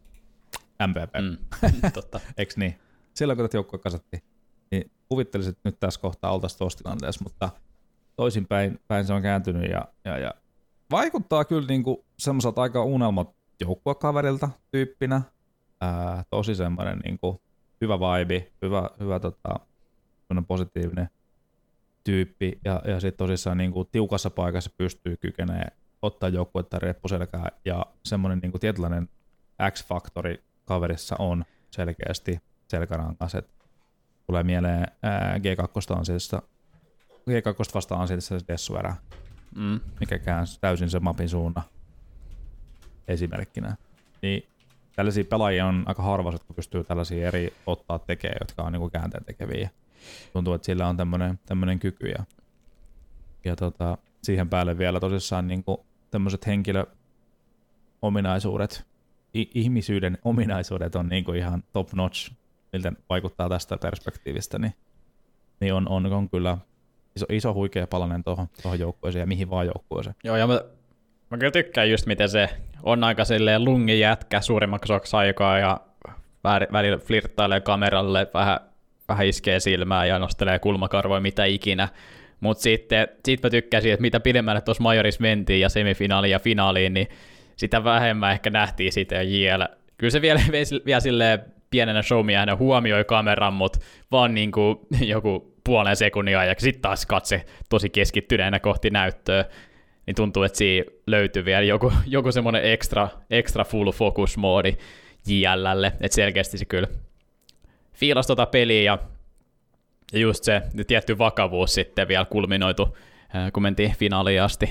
M V P. Mm, totta. Eiks niin? Silloin kun tätä joukkue kasattiin, niin kuvittelisin, että nyt tässä kohtaa oltaisiin tuossa tilanteessa, mutta toisinpäin päin se on kääntynyt ja, ja, ja vaikuttaa kyllä niin kuin semmoiselta aika unelmat joukkuekaverilta tyyppinä. Ää, tosi semmoinen niin kuin hyvä vibe, hyvä, hyvä tota, positiivinen tyyppi ja, ja sitten tosissaan niin kuin tiukassa paikassa pystyy kykenee ottaa joukkuetta reppuselkää ja semmoinen niin kuin tietynlainen X-faktori kaverissa on selkeästi selkärangas. Tulee mieleen ää, G kaksi ansiitista, G kaksi vastaan ansiitista se Dessuerä, mm. mikä käänsi täysin sen mapin suunnan esimerkkinä. Niin tällaisia pelaajia on aika harvassa, jotka pystyy tällaisia eri ottaa tekemään, jotka on niinku käänteen tekeviä. Tuntuu, että sillä on tämmöinen, tämmöinen kyky. Ja, ja tota, siihen päälle vielä tosissaan niinku tämmöiset henkilöominaisuudet, I- ihmisyyden ominaisuudet on niinku ihan top notch, miltä vaikuttaa tästä perspektiivistä, niin, niin on, on, on kyllä iso, iso huikea palanen tuohon joukkueeseen ja mihin vaan joukkueeseen. Joo, ja mä, mä kyllä tykkään just miten se on aika silleen lungin jätkä suurimmaksi osaksi aikaa ja välillä flirttailee kameralle, vähän, vähän iskee silmää ja nostelee kulmakarvoja, mitä ikinä. Mutta sitten sit mä tykkäsin, että mitä pidemmälle tuossa majorissa mentiin ja semifinaaliin ja finaaliin, niin sitä vähemmän ehkä nähtiin sitä J L. Kyllä se vielä, vielä silleen pienenä showmiehenä huomioi kameran, mutta vaan niin kuin joku puolen sekunnin ajan, ja sitten taas katse tosi keskittyneenä kohti näyttöä, niin tuntuu, että siinä löytyy vielä joku, joku semmoinen extra, extra full focus moodi J L:lle, että selkeästi se kyllä fiilasi tota peliä, ja, ja just se tietty vakavuus sitten vielä kulminoitu, kun mentiin finaaliin asti.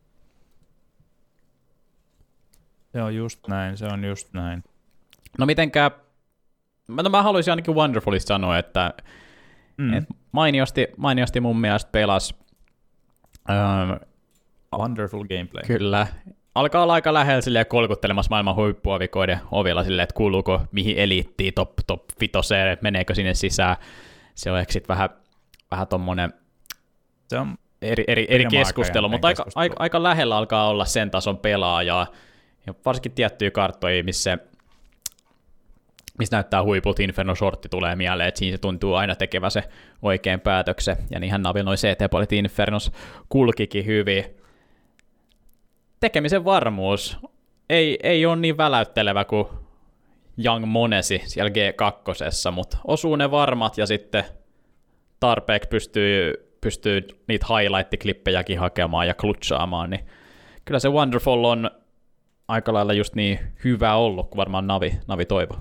Se on just näin, se on just näin. No mitenkään, no mä haluaisin ainakin Wonderfulista sanoa, että mm. et mainiosti, mainiosti mun mielestä pelasi. Ähm, Wonderful gameplay. Kyllä. alkaa olla aika lähellä silleen kolkuttelemassa maailman huippuavikoiden ovilla silleen, että kuuluuko mihin eliittiin top, top vitoseen, että meneekö sinne sisään. Se on ehkä sitten vähän, vähän tommonen se on eri, eri, eri keskustelu, mutta aika, aika, aika lähellä alkaa olla sen tason pelaajaa. Ja varsinkin tiettyjä karttoja, missä, missä näyttää huipulta, Inferno Shortti tulee mieleen, että siinä se tuntuu aina tekevä se oikein päätöksen. Ja niinhän Navi noin C T-polit Infernos kulkikin hyvin. Tekemisen varmuus ei, ei ole niin väläyttelevä kuin Young Monesi siellä G kaksi, mutta osuu ne varmat ja sitten tarpeeksi pystyy, pystyy niitä highlight-klippejäkin hakemaan ja klutsaamaan, niin kyllä se Wonderful on aika lailla just niin hyvä ollut kuin varmaan Navi, Navi toivo.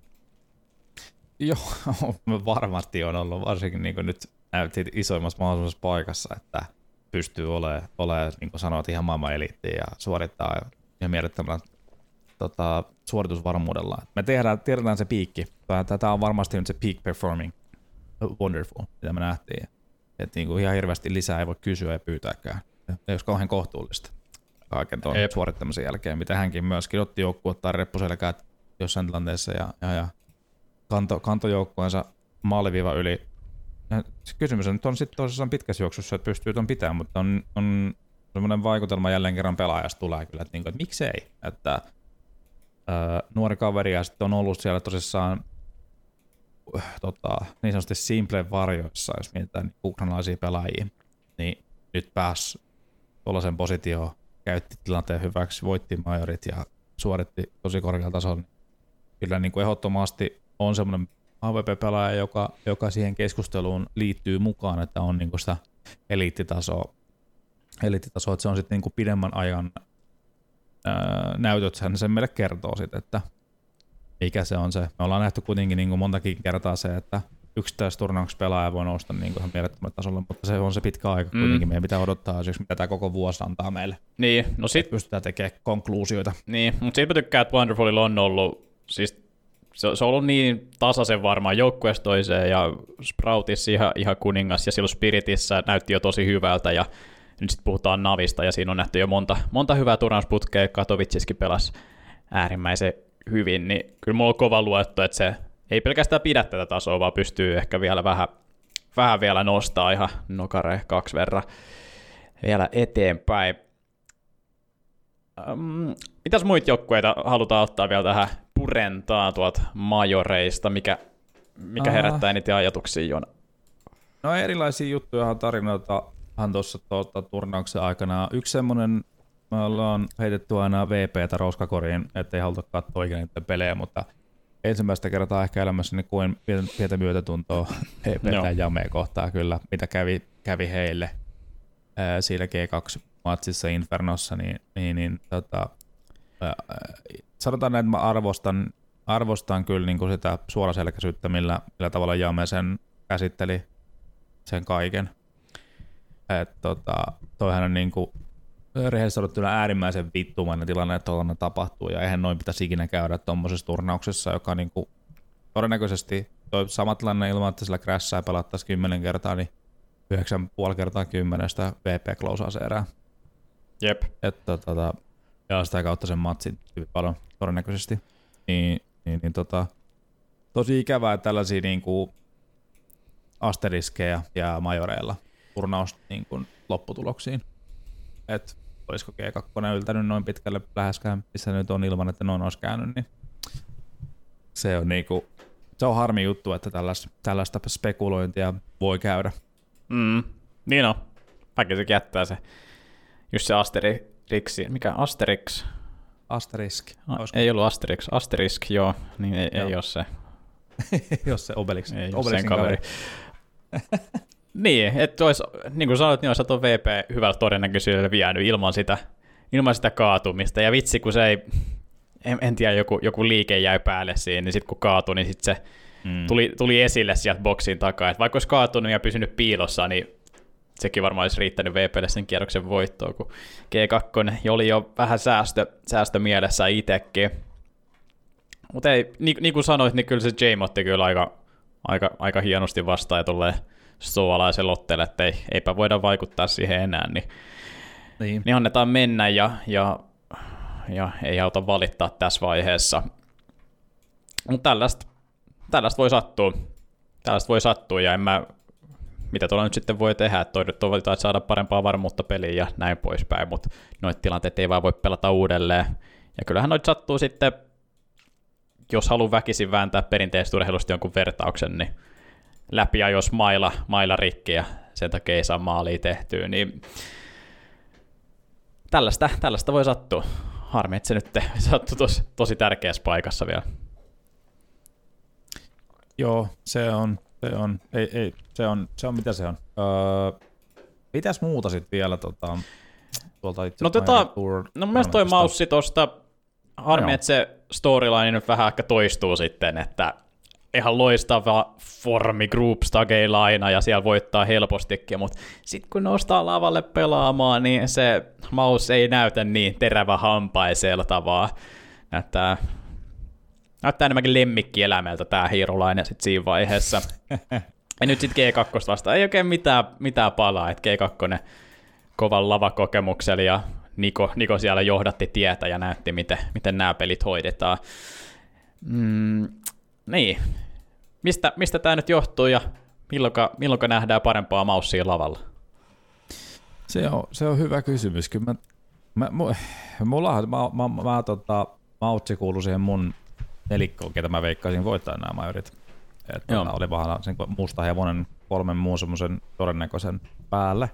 Joo, varmasti on ollut, varsinkin niin kuin nyt näytit isoimmassa mahdollisessa paikassa, että pystyy olemaan, ole, niin kuin sanoit, ihan maailman eliittiä ja suorittaa ihan mielettömällä tota, suoritusvarmuudella. Me tehdään, tiedetään se piikki. Tämä on varmasti nyt se peak performing Wonderful, mitä me nähtiin. Että niin kuin ihan hirveästi lisää ei voi kysyä ja pyytääkään. Ei olisi kauhean kohtuullista kaiken tuon Eep. suorittamisen jälkeen, mitä hänkin myöskin otti joukkuun ottaa reppuselkäät jossain tilanteessa ja, ja, ja kanto, kantojoukkueensa maaliviiva yli. Ja se kysymys on, nyt on sitten tosissaan pitkässä juoksussa, että pystyy ton pitämään, mutta on, on semmoinen vaikutelma jälleen kerran pelaajasta tulee kyllä, että, niin kuin, että miksei. Että, ää, nuori kaveri ja sitten on ollut siellä tosissaan uh, tota, niin sanotusti simple varjoissa, jos mietitään niin ukrainalaisia pelaajia, niin nyt pääsi tuollaisen positioon, käytti tilanteen hyväksi, voitti majorit ja suoritti tosi korkealla tasolla. Kyllä niin kuin ehdottomasti on semmoinen A V P-pelaaja, joka, joka siihen keskusteluun liittyy mukaan, että on niin kuin sitä eliittitasoa, eliittitasoa, että se on sitten niin kuin pidemmän ajan ää, näytöthän sen meille kertoo sitten, että mikä se on se. Me ollaan nähty kuitenkin niin kuin montakin kertaa se, että yksittäisturnauksessa pelaaja voi nousta niin kuin ihan mielettömälle tasolle, mutta se on se pitkä aika mm. kuitenkin. Meidän pitää odottaa asioiksi, mitä tämä koko vuosi antaa meille. Niin, no sit pystytään tekemään konkluusioita. Niin, mutta siitä mä tykkään, että Wonderfulilla on ollut, siis se, se on ollut niin tasaisen varmaan joukkueesta toiseen ja Sproutissa ihan, ihan kuningas ja silloin Spiritissä näytti jo tosi hyvältä ja nyt sitten puhutaan Navista ja siinä on nähty jo monta, monta hyvää turnausputkea, Katowiceskin pelasi äärimmäisen hyvin, niin kyllä mulla on kova luotto, että se ei pelkästään pidä tätä tasoa, vaan pystyy ehkä vielä vähän, vähän vielä nostaa ihan nokare kaksi verran vielä eteenpäin. Um, mitäs muita joukkueita halutaan ottaa vielä tähän purentaa tuolta majoreista, mikä, mikä herättää niitä ajatuksia, Joona? No erilaisia juttuja, tarinoitahan tuossa tuota, turnauksen aikana. Yksi semmoinen, me ollaan heitetty aina V P:tä roskakoriin, ettei haluta katsoa ikinä niiden pelejä, mutta ensimmäistä kertaa ehkä elämässäni koin pientä myötätuntoa V P:tä ja Jamea kohtaa kyllä, mitä kävi, kävi heille ää, siinä G kaksi-matsissa Infernossa, niin, niin, niin tota, ää, sanotaan näin, että mä arvostan, arvostan kyllä niin kuin sitä suoraselkäisyyttä, millä, millä tavalla Jame sen käsitteli sen kaiken. Et, tota, toihan on niin kuin rehellisesti odottuna äärimmäisen vittumainen tilanne, että tuollainen tapahtuu, ja eihän noin pitäisi ikinä käydä tuommoisessa turnauksessa, joka niin kuin, todennäköisesti toi sama tilanne ilman, että sillä crashaa pelattaisiin kymmenen kertaa, niin yhdeksän puoli kertaa kymmenestä V P closeaa se erää. Jep. Että tota, ja sitä kautta sen matsin hyvin paljon todennäköisesti. Niin, niin, niin tota, tosi ikävää tällaisia niin kuin asteriskejä ja majoreilla turnaus niin kuin lopputuloksiin. Että olisiko G kaksi yltänyt noin pitkälle läheskään, missä nyt on ilman, että noin olisi käynyt, niin se on, niinku, se on harmi juttu, että tällaista, tällaista spekulointia voi käydä. Mm, niin on. Väkisin jättää se, just se Asterix, mikä Asterix? Asterisk. A, ei ollut Asterix, Asterisk, joo, niin ei, joo. ei ole se. Jos se Obelix. Ei ole sen kaveri. Niin, että olisi, niin kuin sanoit, niin olisi tuon V P hyvällä todennäköisyydellä vienyt ilman sitä, ilman sitä kaatumista. Ja vitsi, kun se ei, en, en tiedä, joku, joku liike jäi päälle siinä, niin sitten kun kaatui, niin sitten se mm. tuli, tuli esille sieltä boksin takaa. Et vaikka olisi kaatunut ja pysynyt piilossa, niin sekin varmaan olisi riittänyt V P:lle sen kierroksen voittoon, kun G kaksi oli jo vähän säästö, säästö mielessä itsekin. Mutta ei, niin, niin kuin sanoit, niin kyllä se Jame otti kyllä aika, aika, aika hienosti vastaan ja tulee Stoalaisen Lottelle, että ei, eipä voida vaikuttaa siihen enää, niin, niin. niin annetaan mennä ja, ja ja ei auta valittaa tässä vaiheessa. Mutta tällaista, tällaista voi sattua. Tällaista voi sattua, ja en mä, mitä tuolla nyt sitten voi tehdä, että toivotaan, että saada parempaa varmuutta peliin ja näin poispäin, mutta noita tilanteet ei vaan voi pelata uudelleen. Ja kyllähän noita sattuu sitten, jos haluaa väkisin vääntää perinteisesti urheilusta jonkun vertauksen, niin läpi ja jos maila, maila rikki ja sen takia ei saa maalia tehtyä, niin tällaista, tällaista voi sattua. Harmi, että se nyt sattuu tosi, tosi tärkeässä paikassa vielä. Joo, se on, se on, ei, ei, se on, se on mitä se on. Öö, mitäs muuta sitten vielä tota, tuolta itse No, tota, no mun mielestä toi maussi tosta, harmi, no, että se storyline nyt vähän ehkä toistuu sitten, että ihan loistava formi groupstageilla aina ja siellä voittaa helpostikin, mutta sitten kun nostaa lavalle pelaamaan, niin se maus ei näytä niin terävä hampaiseella tavalla. Näyttää, näyttää enemmänkin lemmikkieläimeltä tää hiirulainen sitten siinä vaiheessa. Ja nyt sitten G kaksi vasta ei oikein mitään, mitään palaa, että G kaksi kovan lavakokemuksella ja Niko, Niko siellä johdatti tietä ja näytti, miten, miten nämä pelit hoidetaan. Mm, niin, mistä, mistä tämä nyt johtuu ja milloinka, milloinka nähdään parempaa maussia lavalla? Se on, se on hyvä kysymys. Kyllä mä, mä, mulla, mä, mä, mä, mä tota, maussi kuului siihen mun nelikkoon, ketä mä veikkaisin voittaa nämä majorit. Että oli vähän sen musta hevonen kolmen muun semmoisen todennäköisen päälle.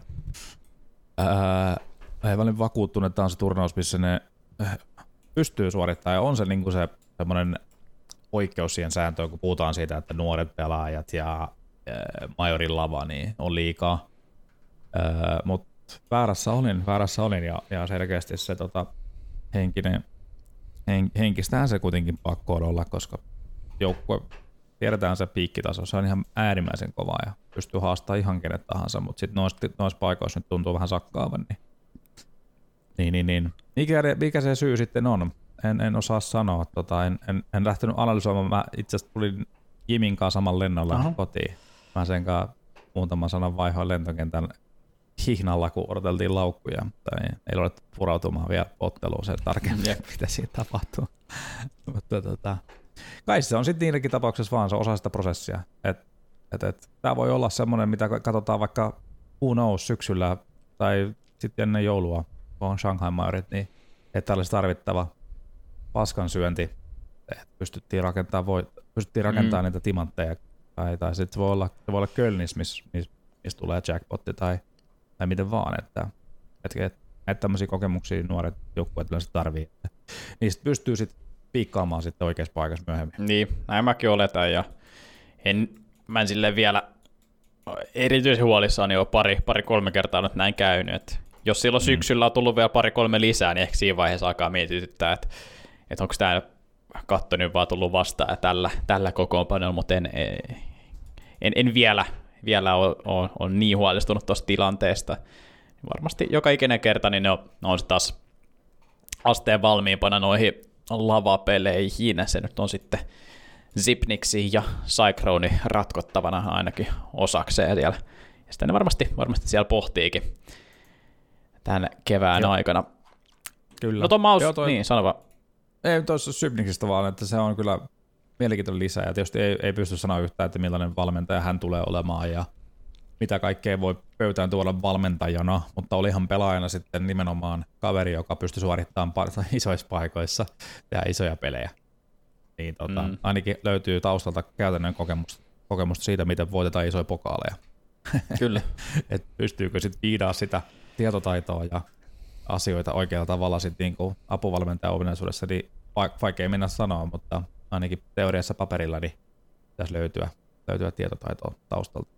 Ää, Mä olin vakuuttunut, että tämä on se turnaus, missä ne pystyy suorittamaan, ja on se, niin se semmoinen oikeus siihen sääntöön, kun puhutaan siitä, että nuoret pelaajat ja ää, majorin lava niin on liikaa. Mutta väärässä olin, väärässä olin, ja, ja selkeästi se tota, henkinen, hen, henkistähän se kuitenkin pakko olla, koska joukkue, tiedetään se piikkitaso, se on ihan äärimmäisen kova ja pystyy haastamaan ihan kenet tahansa, mutta sitten noissa, noissa paikoissa nyt tuntuu vähän sakkaavan, niin Niin, niin, niin. Mikä, mikä se syy sitten on? En, en osaa sanoa. Tota, en, en, en lähtenyt analysoimaan. Mä itse asiassa tulin Jimin kanssa saman lennolla Aha. kotiin. Mä sen kanssa muutaman sanan vaihoin lentokentän hihnalla, kun odoteltiin laukkuja. Mutta ei, ei ole purautumaan vielä otteluun sen tarkemmin, mitä siinä tapahtuu. Mutta tota, kai se on sitten niidenkin tapauksessa vaan se osa sitä prosessia. Et, et, et, tää voi olla semmoinen, mitä katsotaan vaikka who knows syksyllä tai sitten ennen joulua. Kun on Shanghai-majorit, niin että olisi tarvittava paskansyönti, että pystyttiin rakentamaan, voi, pystyttiin rakentamaan mm. niitä timantteja, tai, tai sitten se voi olla, se voi olla Kölnis, missä mis, mis tulee jackpotti, tai, tai miten vaan, että, että, että tämmöisiä kokemuksia nuoret joukkueet yleensä tarvii. Niistä pystyy sitten piikkaamaan sitten oikeassa paikassa myöhemmin. Niin, näin mäkin oletan, ja en, mä en silleen vielä erityisen huolissaan jo pari, pari kolme kertaa nyt näin käynyt, että jos silloin syksyllä on tullut vielä pari-kolme lisää, niin ehkä siinä vaiheessa alkaa mietityttää, että, että onko tämä katto nyt vaan tullut vastaan tällä, tällä kokoonpanolla, mutta en, en, en vielä, vielä ole, ole, ole niin huolestunut tuosta tilanteesta. Varmasti joka ikinen kerta niin ne on, ne on taas asteen valmiimpana noihin lavapeleihin. Se nyt on sitten Zipniksi ja Cyclone ratkottavana ainakin osakseen siellä. Ja sitten ne varmasti, varmasti siellä pohtiikin tämän kevään Joo. aikana. Kyllä. No tuo maus, Joo, toi... niin sano vaan. Ei tuossa Zipniksistä vaan, että se on kyllä mielenkiintoinen lisä, ja tietysti ei, ei pysty sanoa yhtään, että millainen valmentaja hän tulee olemaan, ja mitä kaikkea voi pöytään tuoda valmentajana, mutta olihan pelaajana sitten nimenomaan kaveri, joka pystyi suorittamaan isoissa paikoissa ja isoja pelejä. Niin tota, mm. ainakin löytyy taustalta käytännön kokemusta, kokemusta siitä, miten voitetaan isoja pokaaleja. Kyllä. Et pystyykö sitten viidaa sitä tietotaitoa ja asioita oikealla tavalla sitten niinku apuvalmentajan ominaisuudessa, niin vaikea mennä sanoa, mutta ainakin teoriassa paperilla niin pitäisi löytyä, löytyä tietotaitoa taustalta.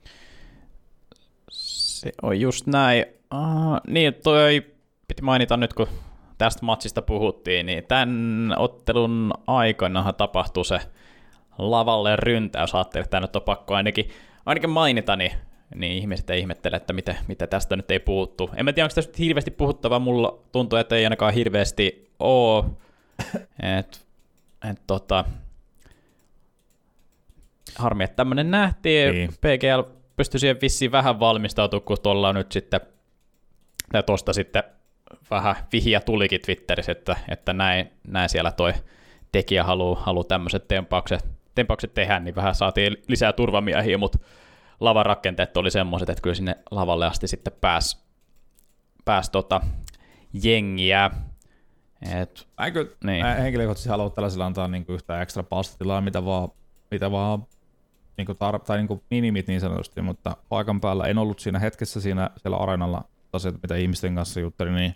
Se on just näin. Uh, niin, toi piti mainita nyt, kun tästä matsista puhuttiin, niin tämän ottelun aikana tapahtui se lavalle ryntäys. Ajattelin, että tämä nyt on pakko ainakin, ainakin mainita, niin, niin ihmiset ei ihmettele, että mitä, mitä tästä nyt ei puhuttu. En mä tiedä, onko tästä hirveästi puhuttavaa. Mulla tuntuu, että ei ainakaan hirveästi ole. Et, et, tota, harmi, että tämmöinen nähtiin. Niin. P G L pystyi siihen vissiin vähän valmistautumaan, kun tuolla nyt sitten, tai tuosta sitten vähän vihja tulikin Twitterissä, että, että näin, näin siellä toi tekijä haluaa haluu tämmöiset tempaukset, tempaukset tehdä, niin vähän saatiin lisää turvamiehiä, mutta lavan rakenteet oli semmoiset, että kyllä sinne lavalle asti sitten pääsi pääs tota jengiä. Et, mä en kyllä niin. henkilökohtaisesti halua tällaisilla antaa niinku yhtään ekstra palstatilaa, mitä vaan, mitä vaan niinku tar- tai niinku minimit niin sanotusti, mutta paikan päällä en ollut siinä hetkessä siinä siellä areenalla, tosiaan, mitä ihmisten kanssa juttelin, niin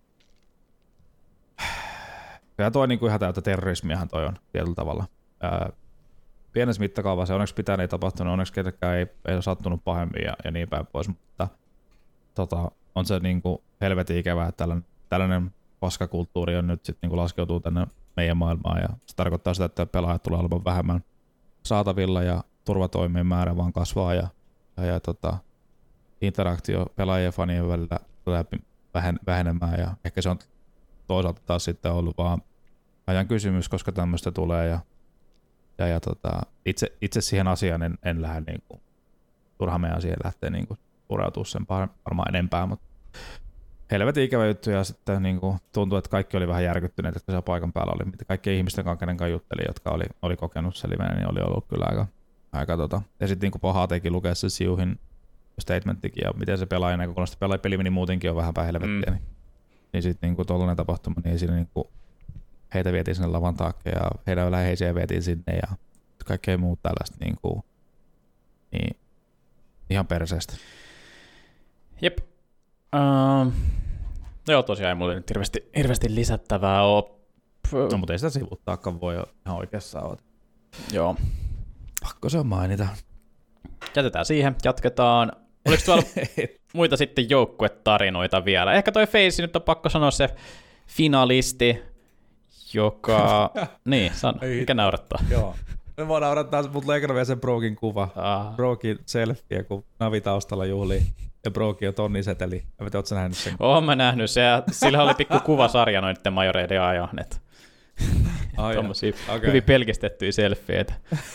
ja toi niinku ihan täyttä terrorismiahan toi on tietyllä tavalla. Ää, pienessä mittakaavassa onneksi pitää ei tapahtunut, onneksi ketäkään ei, ei ole sattunut pahemmin ja, ja niin päin pois, mutta tota, on se niinku helvetin ikävää, että tällainen, tällainen paskakulttuuri on nyt sitten niinku laskeutuu tänne meidän maailmaan ja se tarkoittaa sitä, että pelaajat tulee olemaan vähemmän saatavilla ja turvatoimien määrä vaan kasvaa ja, ja, ja tota, interaktio pelaajien ja fanien välillä tulee vähenemään ja ehkä se on toisaalta taas sitten ollut vaan ajan kysymys, koska tämmöistä tulee ja, ja, ja tota, itse, itse siihen asiaan en, en lähde niinku, turha meidän siihen lähteä niinku pureutua sen varmaan enempää, mutta helvetin ikävä juttu ja sitten niinku, tuntuu, että kaikki oli vähän järkyttyneet, että se paikan päällä oli, mitä kaikki ihmisten kanssa, kenen kanssa jutteli, jotka oli, oli kokenut sen livenä, niin oli ollut kyllä aika, aika tota. Ja sitten niinku pahaa teki lukea se Siuhin statementtikin ja miten se pelaajan näkökulmasta pelaaja peli meni muutenkin on vähän päin helvettiä, mm. niin, niin sitten niinku tollainen tapahtuma, niin siinä niinku heitä vietiin sinne lavan taakke ja heidän läheisiä vietiin sinne ja kaikkea muut tällaista niinku, niin ihan perseestä. Jep. Uh, joo, tosiaan ei mulla nyt hirveästi, hirveästi lisättävää ole. No, mutta ei sitä sivuuttaakaan voi ihan oikeassa olla. Joo. Pakko se on mainita. Jätetään siihen, jatketaan. Oliko tuolla muita sitten joukkuetarinoita vielä? Ehkä toi Face nyt on pakko sanoa se finalisti, joka... niin, sano, mikä naurattaa? Joo. Me voidaan naurattaa, mutta leikata vielä sen Brokin kuva. Ah. Brokin selfie, kun Navi taustalla juhlii. Ja Broki on tonniseteli. Mä tiedän, ootko sä nähnyt sen? Oon mä nähnyt se. Sillä oli pikku kuvasarja noitten majoreiden ajan. Oh, tommosia okay. Hyvin pelkistettyjä selfieitä.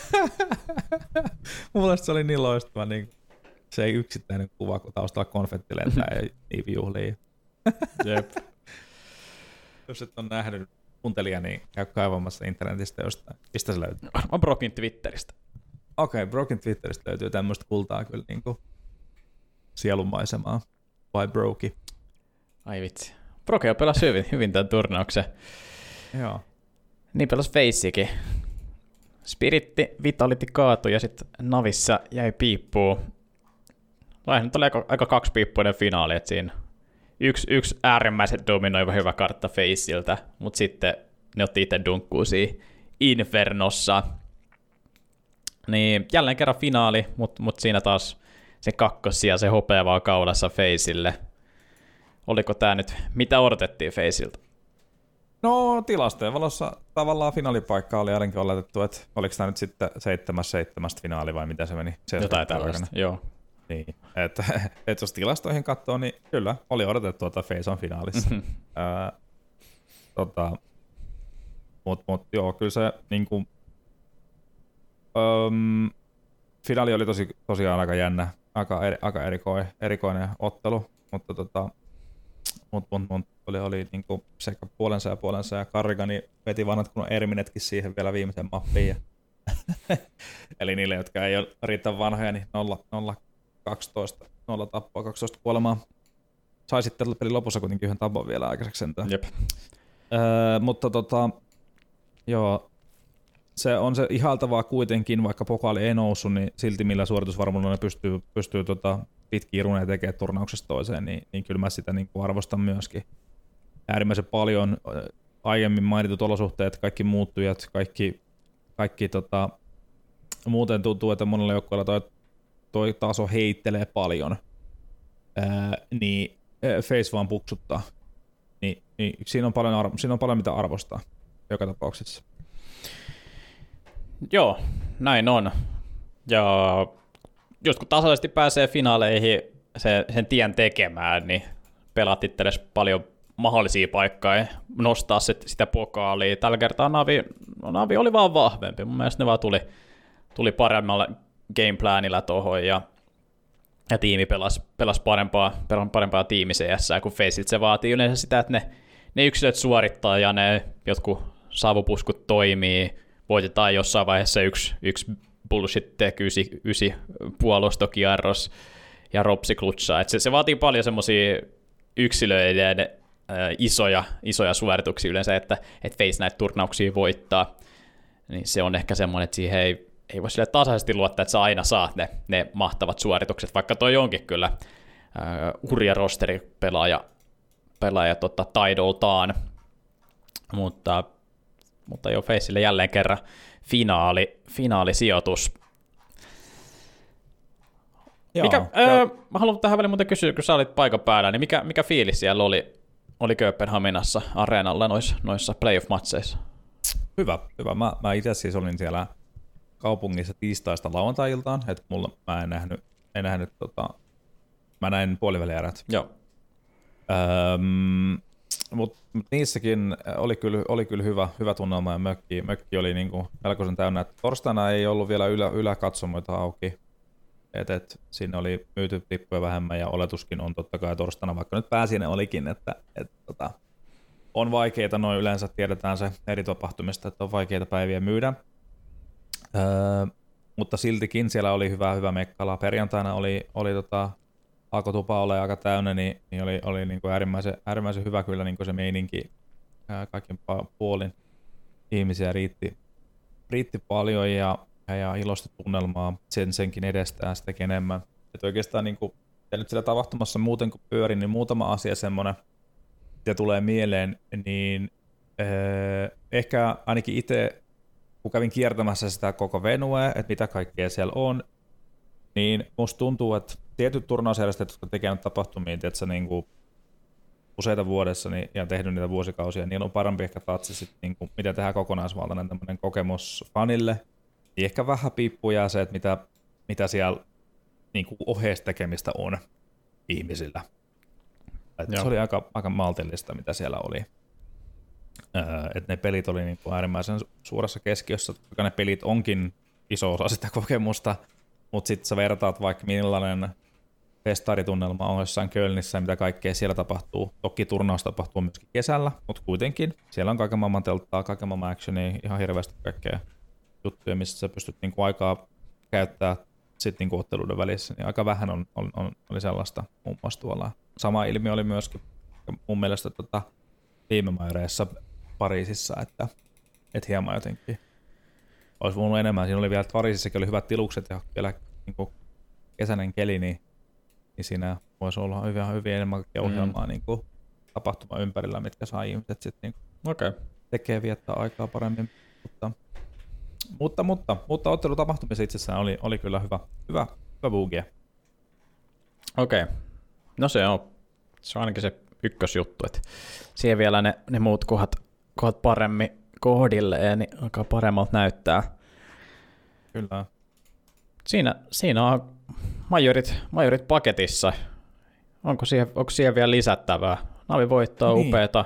Mulle se oli niin loistava. Niin se ei yksittäinen kuva, kun taustalla konfetti lentää ja Iivi juhlii. Jep. Jos et ole nähnyt kuuntelija, niin käy kaivamassa internetistä jostain. Mistä se löytyy? Varmaan Brokin Twitteristä. Okei, okay, Brokin Twitteristä löytyy tämmöistä kultaa kyllä niin kuin sielunmaisemaa. Vai Broki? Ai vitsi. Broki pelasi hyvin, hyvin tämän turnauksen. Joo. Niin pelasi Faceikin. Spiritti, Vitality kaatui ja sitten Navissa jäi piippuun. Laihan nyt oli aika, aika kaksipiippuinen finaali, että siinä yksi, yksi äärimmäisen dominoiva hyvä kartta Faceiltä, mutta sitten ne otti itse dunkkuun siinä Infernossa. Niin jälleen kerran finaali, mutta mut siinä taas se kakkosia, se hopea vaan kaulassa Faceille. Oliko tää nyt, mitä odotettiin Faceiltä? No tilastojen valossa tavallaan finaalipaikka oli ainakin oletettu, että oliko tämä nyt sitten seitsemäs seitsemästä finaali vai mitä se meni? Jotain tällaista, joo. Niin, että et jos tilastoihin katsoo, niin kyllä, oli odotettu, että Face on finaalissa. Mm-hmm. Ää, tota, Mutta mut, joo, kyllä se niinku, öm, finaali oli tosi, tosiaan aika jännä, aika, eri, aika erikoinen, erikoinen ottelu, mutta tota, mut, mut, mut, oli, oli niinku sekä puolensa ja puolensa ja Karrigani veti vanhat kun on Erminetkin siihen vielä viimeisen mappiin. Ja eli niille, jotka ei ole riittävän vanhoja, niin nolla kaksitoista, nolla tappoa, kaksitoista kuolemaa. Sai sitten pelin lopussa kuitenkin yhden tapon vielä aikaiseksi sentään. Jep. Öö, mutta tota, joo, se on se ihaltavaa kuitenkin, vaikka pokaali ei noussut, niin silti millä suoritusvarmuudella ne pystyy, pystyy tota, pitkiä runeja tekemään turnauksesta toiseen, niin, niin kyllä mä sitä niin kuin arvostan myöskin. Äärimmäisen paljon aiemmin mainitut olosuhteet, kaikki muuttujat, kaikki, kaikki tota, muuten tuntuu, että monella joukkueella toi, toi taso heittelee paljon, ää, niin Face vaan puksuttaa. Niin, niin siinä, on paljon arvo, siinä on paljon mitä arvostaa joka tapauksessa. Joo, näin on. Ja just kun tasaisesti pääsee finaaleihin se, sen tien tekemään, niin pelaat itsellesi paljon mahdollisia paikkoja nostaa sit, sitä pokaalia. Tällä kertaa Navi, no Navi oli vaan vahvempi. Mun mielestä ne vaan tuli, tuli paremmalla gameplanilla tuohon. Ja, ja tiimi pelasi, pelasi parempaa, parempaa tiimi C S, kun Faceit se vaatii yleensä sitä, että ne, ne yksilöt suorittaa ja ne jotkut savupuskut toimii, voitetaan jossain vaiheessa yksi, yksi bullshit yhdeksän puolustokierros ja ropsi klutsaa. Et se, se vaatii paljon semmoisia yksilöiden äh, isoja, isoja suorituksia yleensä, että et Face näitä turnauksia voittaa. Niin se on ehkä semmoinen, että siihen ei, ei voi sille tasaisesti luottaa, että sä aina saat ne, ne mahtavat suoritukset, vaikka toi onkin kyllä äh, hurja rosteri pelaaja, pelaaja tota, taidoltaan. Mutta, mutta jo Faceille jälleen kerran finaali, finaalisijoitus. Joo, mikä, jo. öö, mä haluan tähän väliin muuten kysyä, kun sä olit paikan päällä, niin mikä, mikä fiilis siellä oli, oli Kööpenhaminassa areenalla noissa, noissa playoff-matseissa? Hyvä, hyvä. Mä, mä itse siis olin siellä kaupungissa tiistaista lauantai-iltaan, että mulla mä en nähnyt, en nähnyt tota, mä näin puolivälierät. Joo. Öm, Mutta mut niissäkin oli kyllä, oli kyllä hyvä, hyvä tunnelma ja mökki, mökki oli niinku melkoisen täynnä. Et torstaina ei ollut vielä ylä, yläkatsomoita auki, et, et sinne oli myyty lippuja vähemmän ja oletuskin on totta kai torstaina, vaikka nyt pääsiäinen olikin, että et, tota, on vaikeita noin yleensä, tiedetään se eri tapahtumista, että on vaikeita päiviä myydä. Öö, mutta siltikin siellä oli hyvä, hyvä mekkala. Perjantaina oli, oli tota, alkoi tupa olla aika täynnä, niin, niin oli, oli niin kuin äärimmäisen, äärimmäisen hyvä kyllä niin kuin se meininki ää, kaikin puolin. Ihmisiä riitti, riitti paljon ja, ja iloista tunnelmaa sen, senkin edestä ja sitäkin enemmän. Et oikeastaan niin kuin, ja nyt siellä tapahtumassa muuten kun pyörin, niin muutama asia semmoinen, mitä tulee mieleen, niin ää, ehkä ainakin itse, kun kävin kiertämässä sitä koko Venue, että mitä kaikkea siellä on, niin musta tuntuu, että tietyt turnausjärjestöt, jotka tekevät tapahtumia tiedätkö, niin kuin useita vuodessa niin, ja tehnyt niitä vuosikausia, niillä on parempi ehkä tatsi, sit, niin kuin, mitä tehdään kokonaisvaltainen tämmöinen kokemus fanille. Niin ehkä vähän piippuja se, että mitä, mitä siellä niin kuin oheistekemistä on ihmisillä. Se oli aika, aika maltillista, mitä siellä oli. Öö, että ne pelit oli niin kuin äärimmäisen suuressa keskiössä, koska ne pelit onkin iso osa sitä kokemusta. Mutta sitten sä vertaat vaikka millainen festaritunnelma on jossain Kölnissä ja mitä kaikkea siellä tapahtuu. Toki turnaus tapahtuu myöskin kesällä, mutta kuitenkin siellä on kaiken maailman telttaa, kaiken maailman actionia, ihan hirveästi kaikkea juttuja, missä sä pystyt niinku aikaa käyttää sit niinku otteluiden välissä. Niin aika vähän on, on, on, oli sellaista muun muassa tuolla. Sama ilmiö oli myöskin mun mielestä tota, viime majoreissa Pariisissa, että et hieman jotenkin olisi voinut enemmän. Siinä oli vielä, että Pariisissakin oli hyvät tilukset ja vielä niin kuin kesäinen keli, niin, niin siinä voisi olla hyvin, hyvin enemmän ohjelmaa mm. niin kuin tapahtuma ympärillä, mitkä saa ihmiset sitten niin okay. tekee viettää aikaa paremmin. Mutta, mutta, mutta, mutta ottelutapahtumissa itsessään oli, oli kyllä hyvä, hyvä, hyvä buugia. Okei. Okay. No se on, se on ainakin se ykkösjuttu, että siihen vielä ne, ne muut kohdat, kohdat paremmin kohdilleen, niin alkaa paremmalta näyttää. Kyllä. Siinä, siinä on majorit, majorit paketissa. Onko siihen, onko siihen vielä lisättävää? Navi voittaa niin. Upeeta.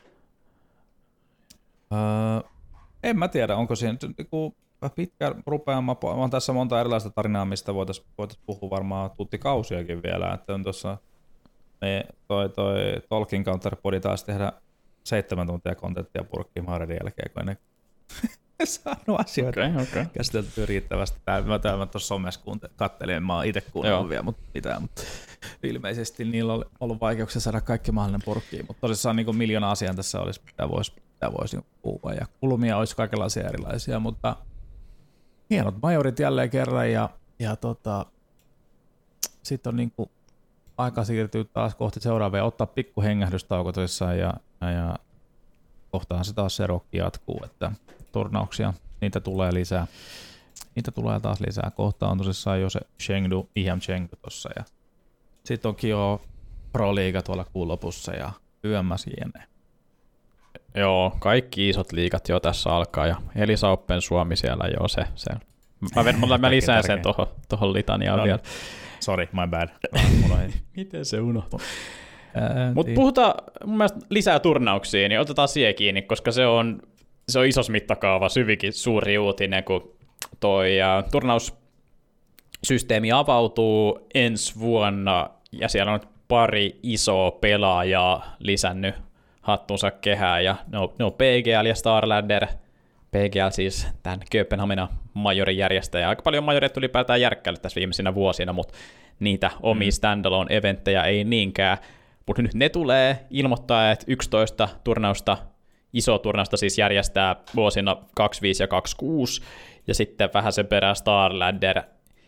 Öö, en mä tiedä, onko siinä niin pitkä rupeama. On tässä monta erilaista tarinaa, mistä voitaisiin voitais puhua varmaan tuttikausiakin vielä. Että on tuossa me toi, toi Talking Counter-podi taas tehdä seitsemän tuntia kontenttia purkkiin Maaredin jälkeen, kun ne saanut asioita okay, okay. käsiteltyä riittävästi. Tää, mä tämän tuossa somessa kattelin, en mä oon itse kuunnellut vielä, mutta mitään. Mutta ilmeisesti niillä on ollut vaikeuksia saada kaikki mahdollinen purkkiin, mutta tosissaan niin miljoona asiaa tässä olisi, mitä voisi vois puhua, ja kulmia olisi kaikenlaisia erilaisia, mutta hienot majorit jälleen kerran, ja, ja tota, sitten on niin kuin aika siirtyy taas kohti seuraavia, ottaa pikku hengähdystauko tosissaan, ja, ja kohtaan se taas se rokki jatkuu, että turnauksia, niitä tulee lisää. Niitä tulee taas lisää. Kohta on tosissaan jo se Chengdu, I M Chengdu tossa, ja sitten onkin jo Pro-liiga tuolla kuun lopussa, ja Y M S jne. Joo, kaikki isot liigat jo tässä alkaa, ja Elisa Open Suomi siellä jo se. se. Mä, mä, mä lisään sen tohon, tohon litaniaan no, vielä. Sorry, my bad. Miten se unohtuu? Mutta puhutaan mun mielestä lisää turnauksia, niin otetaan siihen kiinni, koska se on, se on isos mittakaava, hyvinkin suuri uutinen, kun toi uh, turnaus systeemi avautuu ensi vuonna, ja siellä on pari isoa pelaajaa lisännyt hattunsa kehään, ja ne on, ne on P G L ja Starladder. P G L siis tämän Kööpenhaminan majorin järjestäjä. Aika paljon majoreita ylipäätään järkkäillyt tässä viimeisinä vuosina, mutta niitä omia standalone-eventtejä ei niinkään. Mutta nyt ne tulee ilmoittaa, että yksitoista turnausta, iso turnausta siis järjestää vuosina kaksikymmentäviisi ja kaksikymmentäkuusi, ja sitten vähän sen perään Starladder,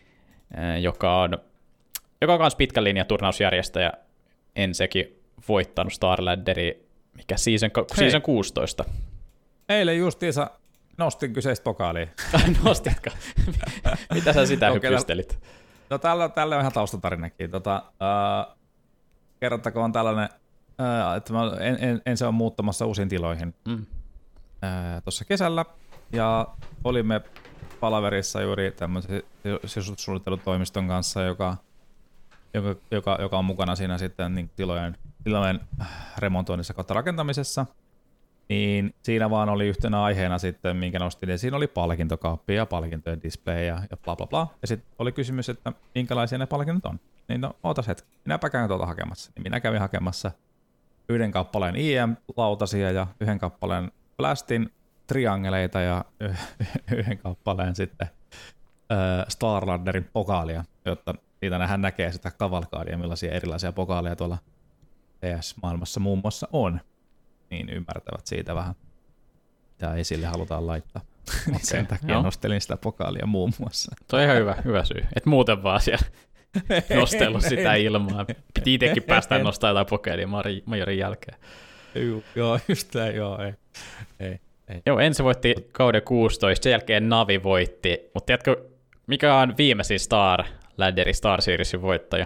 joka on, joka on myös pitkän linjan turnausjärjestäjä. En sekin voittanut Starladderi, mikä season, season kuusitoista. Eilen justiinsa nostin kyseistä pokaalia. Nostitko? Mitä sä sitä hypystelit? No tällä, tällä on ihan taustatarinakin. Tota, uh, kerrottakoon tällainen, uh, että mä en, en, en se on muuttamassa uusiin tiloihin mm. uh, tuossa kesällä. Ja olimme palaverissa juuri tämmöisen sisustussuunnittelutoimiston kanssa, joka, joka, joka, joka on mukana siinä sitten niin tilojen, tilojen remontoinnissa kautta rakentamisessa. Niin siinä vaan oli yhtenä aiheena sitten, minkä nostin, ja siinä oli palkintokaappi ja palkintojen display ja, ja bla bla bla. Ja sitten oli kysymys, että minkälaisia ne palkinnot on. Niin no, ootas hetki, minäpä käyn tuolta hakemassa. Niin minä kävin hakemassa yhden kappaleen I M-lautasia ja yhden kappaleen Blastin triangeleita ja yhden kappaleen sitten äh, Starladderin pokaalia, jotta niitä hän näkee sitä kavalkaadia, millaisia erilaisia pokaaleja tuolla T S-maailmassa muun muassa on. Niin ymmärtävät siitä vähän, mitä esille halutaan laittaa. Okay, sen takia joo. Nostelin sitä pokaalia muun muassa. Tuo on ihan hyvä, hyvä syy. Et muuten vaan siellä nostellut sitä ilmaa. Piti itsekin päästä nostaa jotain pokaalia majorin jälkeen. Joo, joo just näin, joo. Ei, ei, ei. Joo, ensin voitti kauden kuusitoista, sen jälkeen Navi voitti. Mutta tiedätkö, mikä on viimeisin Star Ladderin Star Seriesin voittaja?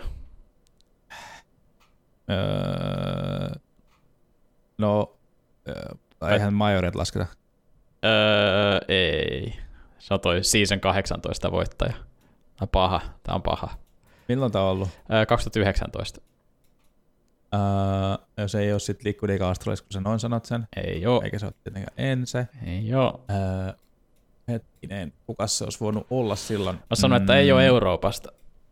Öö... No, äh, eihän majoreet lasketa. Öö, ei. Se on toi season kahdeksantoista voittaja. Tämä on paha. Tämä on paha. Milloin tämä on ollut? Öö, kaksituhattayhdeksäntoista. Öö, se ei ole sitten Liquid eikä Astralis, kun sä noin sanot sen. Ei oo. Eikä se ole tietenkään Ense. Ei oo. Öö, hetkinen, kukas se olisi voinut olla silloin? Mä sanoin, mm. että ei ole Euroopasta.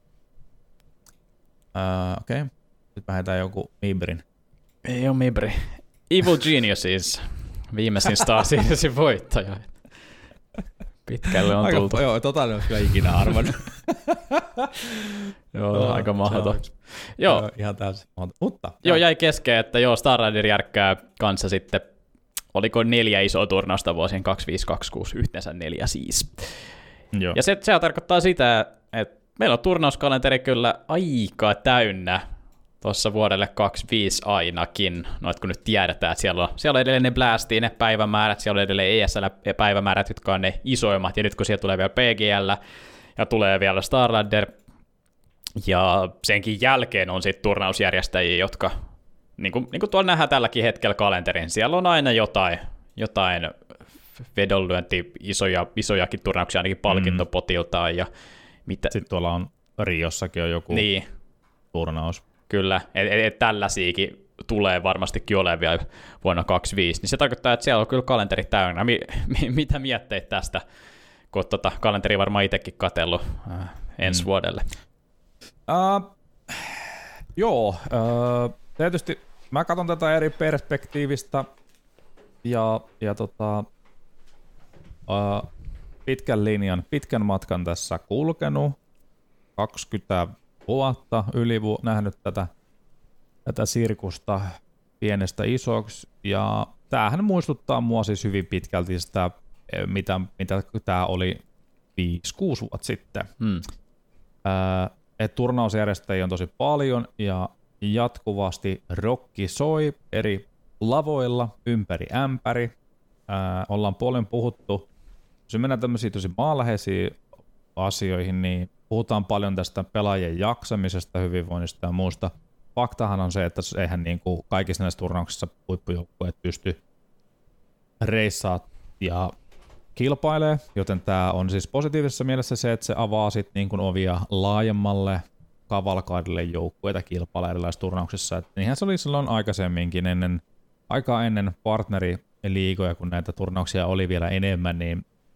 Öö, Okei. Okay. Nyt mä heitän joku Mibrin. Ei ole Mibri. Evil Geniuses, viimeisin Star Seriesin voittaja. Pitkälle on aika, tultu. Joo, tota ne olisi kyllä ikinä arvannut. Joo, no, aika mahdoton. Joo. Ihan täysin mahdoton. Mutta. Joo, jäi kesken, että joo, Starladder järkkää kanssa sitten, oliko neljä isoa turnausta vuosien kaksikymmentäviisi kaksikymmentäkuusi, yhteensä neljä siis. Joo. Ja se, se tarkoittaa sitä, että meillä on turnauskalenteri kyllä aika täynnä tuossa vuodelle kaksikymmentäviisi ainakin, no kun nyt tiedetään, että siellä on, siellä on edelleen ne Blastiin ne päivämäärät, siellä on edelleen E S L-päivämäärät, jotka on ne isoimmat, ja nyt kun siellä tulee vielä P G L, ja tulee vielä Starladder, ja senkin jälkeen on sitten turnausjärjestäjiä, jotka, niin kuin, niin kuin tuolla nähdään tälläkin hetkellä kalenterin, siellä on aina jotain, jotain vedonlyönti, isoja, isojakin turnauksia ainakin palkintopotiltaan, ja mitä. Sitten tuolla on Riossakin on joku niin. turnaus. Kyllä, että et, et tällaisiakin tulee varmastikin olemaan vielä vuonna kaksikymmentäviisi, niin se tarkoittaa, että siellä on kyllä kalenteri täynnä. Mi, mi, mitä mietteit tästä, kun tota, kalenteri varmaan itsekin katsellut äh, ensi mm. vuodelle? Uh, joo, uh, tietysti mä katson tätä eri perspektiivistä ja, ja tota, uh, pitkän linjan, pitkän matkan tässä kulkenut, kaksikymmentä vuotta yli vu- nähnyt tätä, tätä sirkusta pienestä isoksi, ja tämähän muistuttaa mua siis hyvin pitkälti sitä, mitä, mitä tämä oli viisi kuusi vuotta sitten. Hmm. Äh, et turnausjärjestäjiä on tosi paljon, ja jatkuvasti rokki soi eri lavoilla ympäri ämpäri. Äh, ollaan paljon puhuttu, jos mennään tämmöisiä tosi maanläheisiä asioihin, niin puhutaan paljon tästä pelaajien jaksamisesta, hyvinvoinnista ja muusta. Faktahan on se, että eihän niin kuin kaikissa näissä turnauksissa huippujoukkueet pysty reissaa ja kilpailee, joten tämä on siis positiivisessa mielessä se, että se avaa sit niin kuin ovia laajemmalle kavalkaadille joukkueita kilpailemaan erilaisissa turnauksissa. Et niinhän se oli silloin aikaisemminkin, ennen, aikaa ennen partneriliigoja, kun näitä turnauksia oli vielä enemmän, niin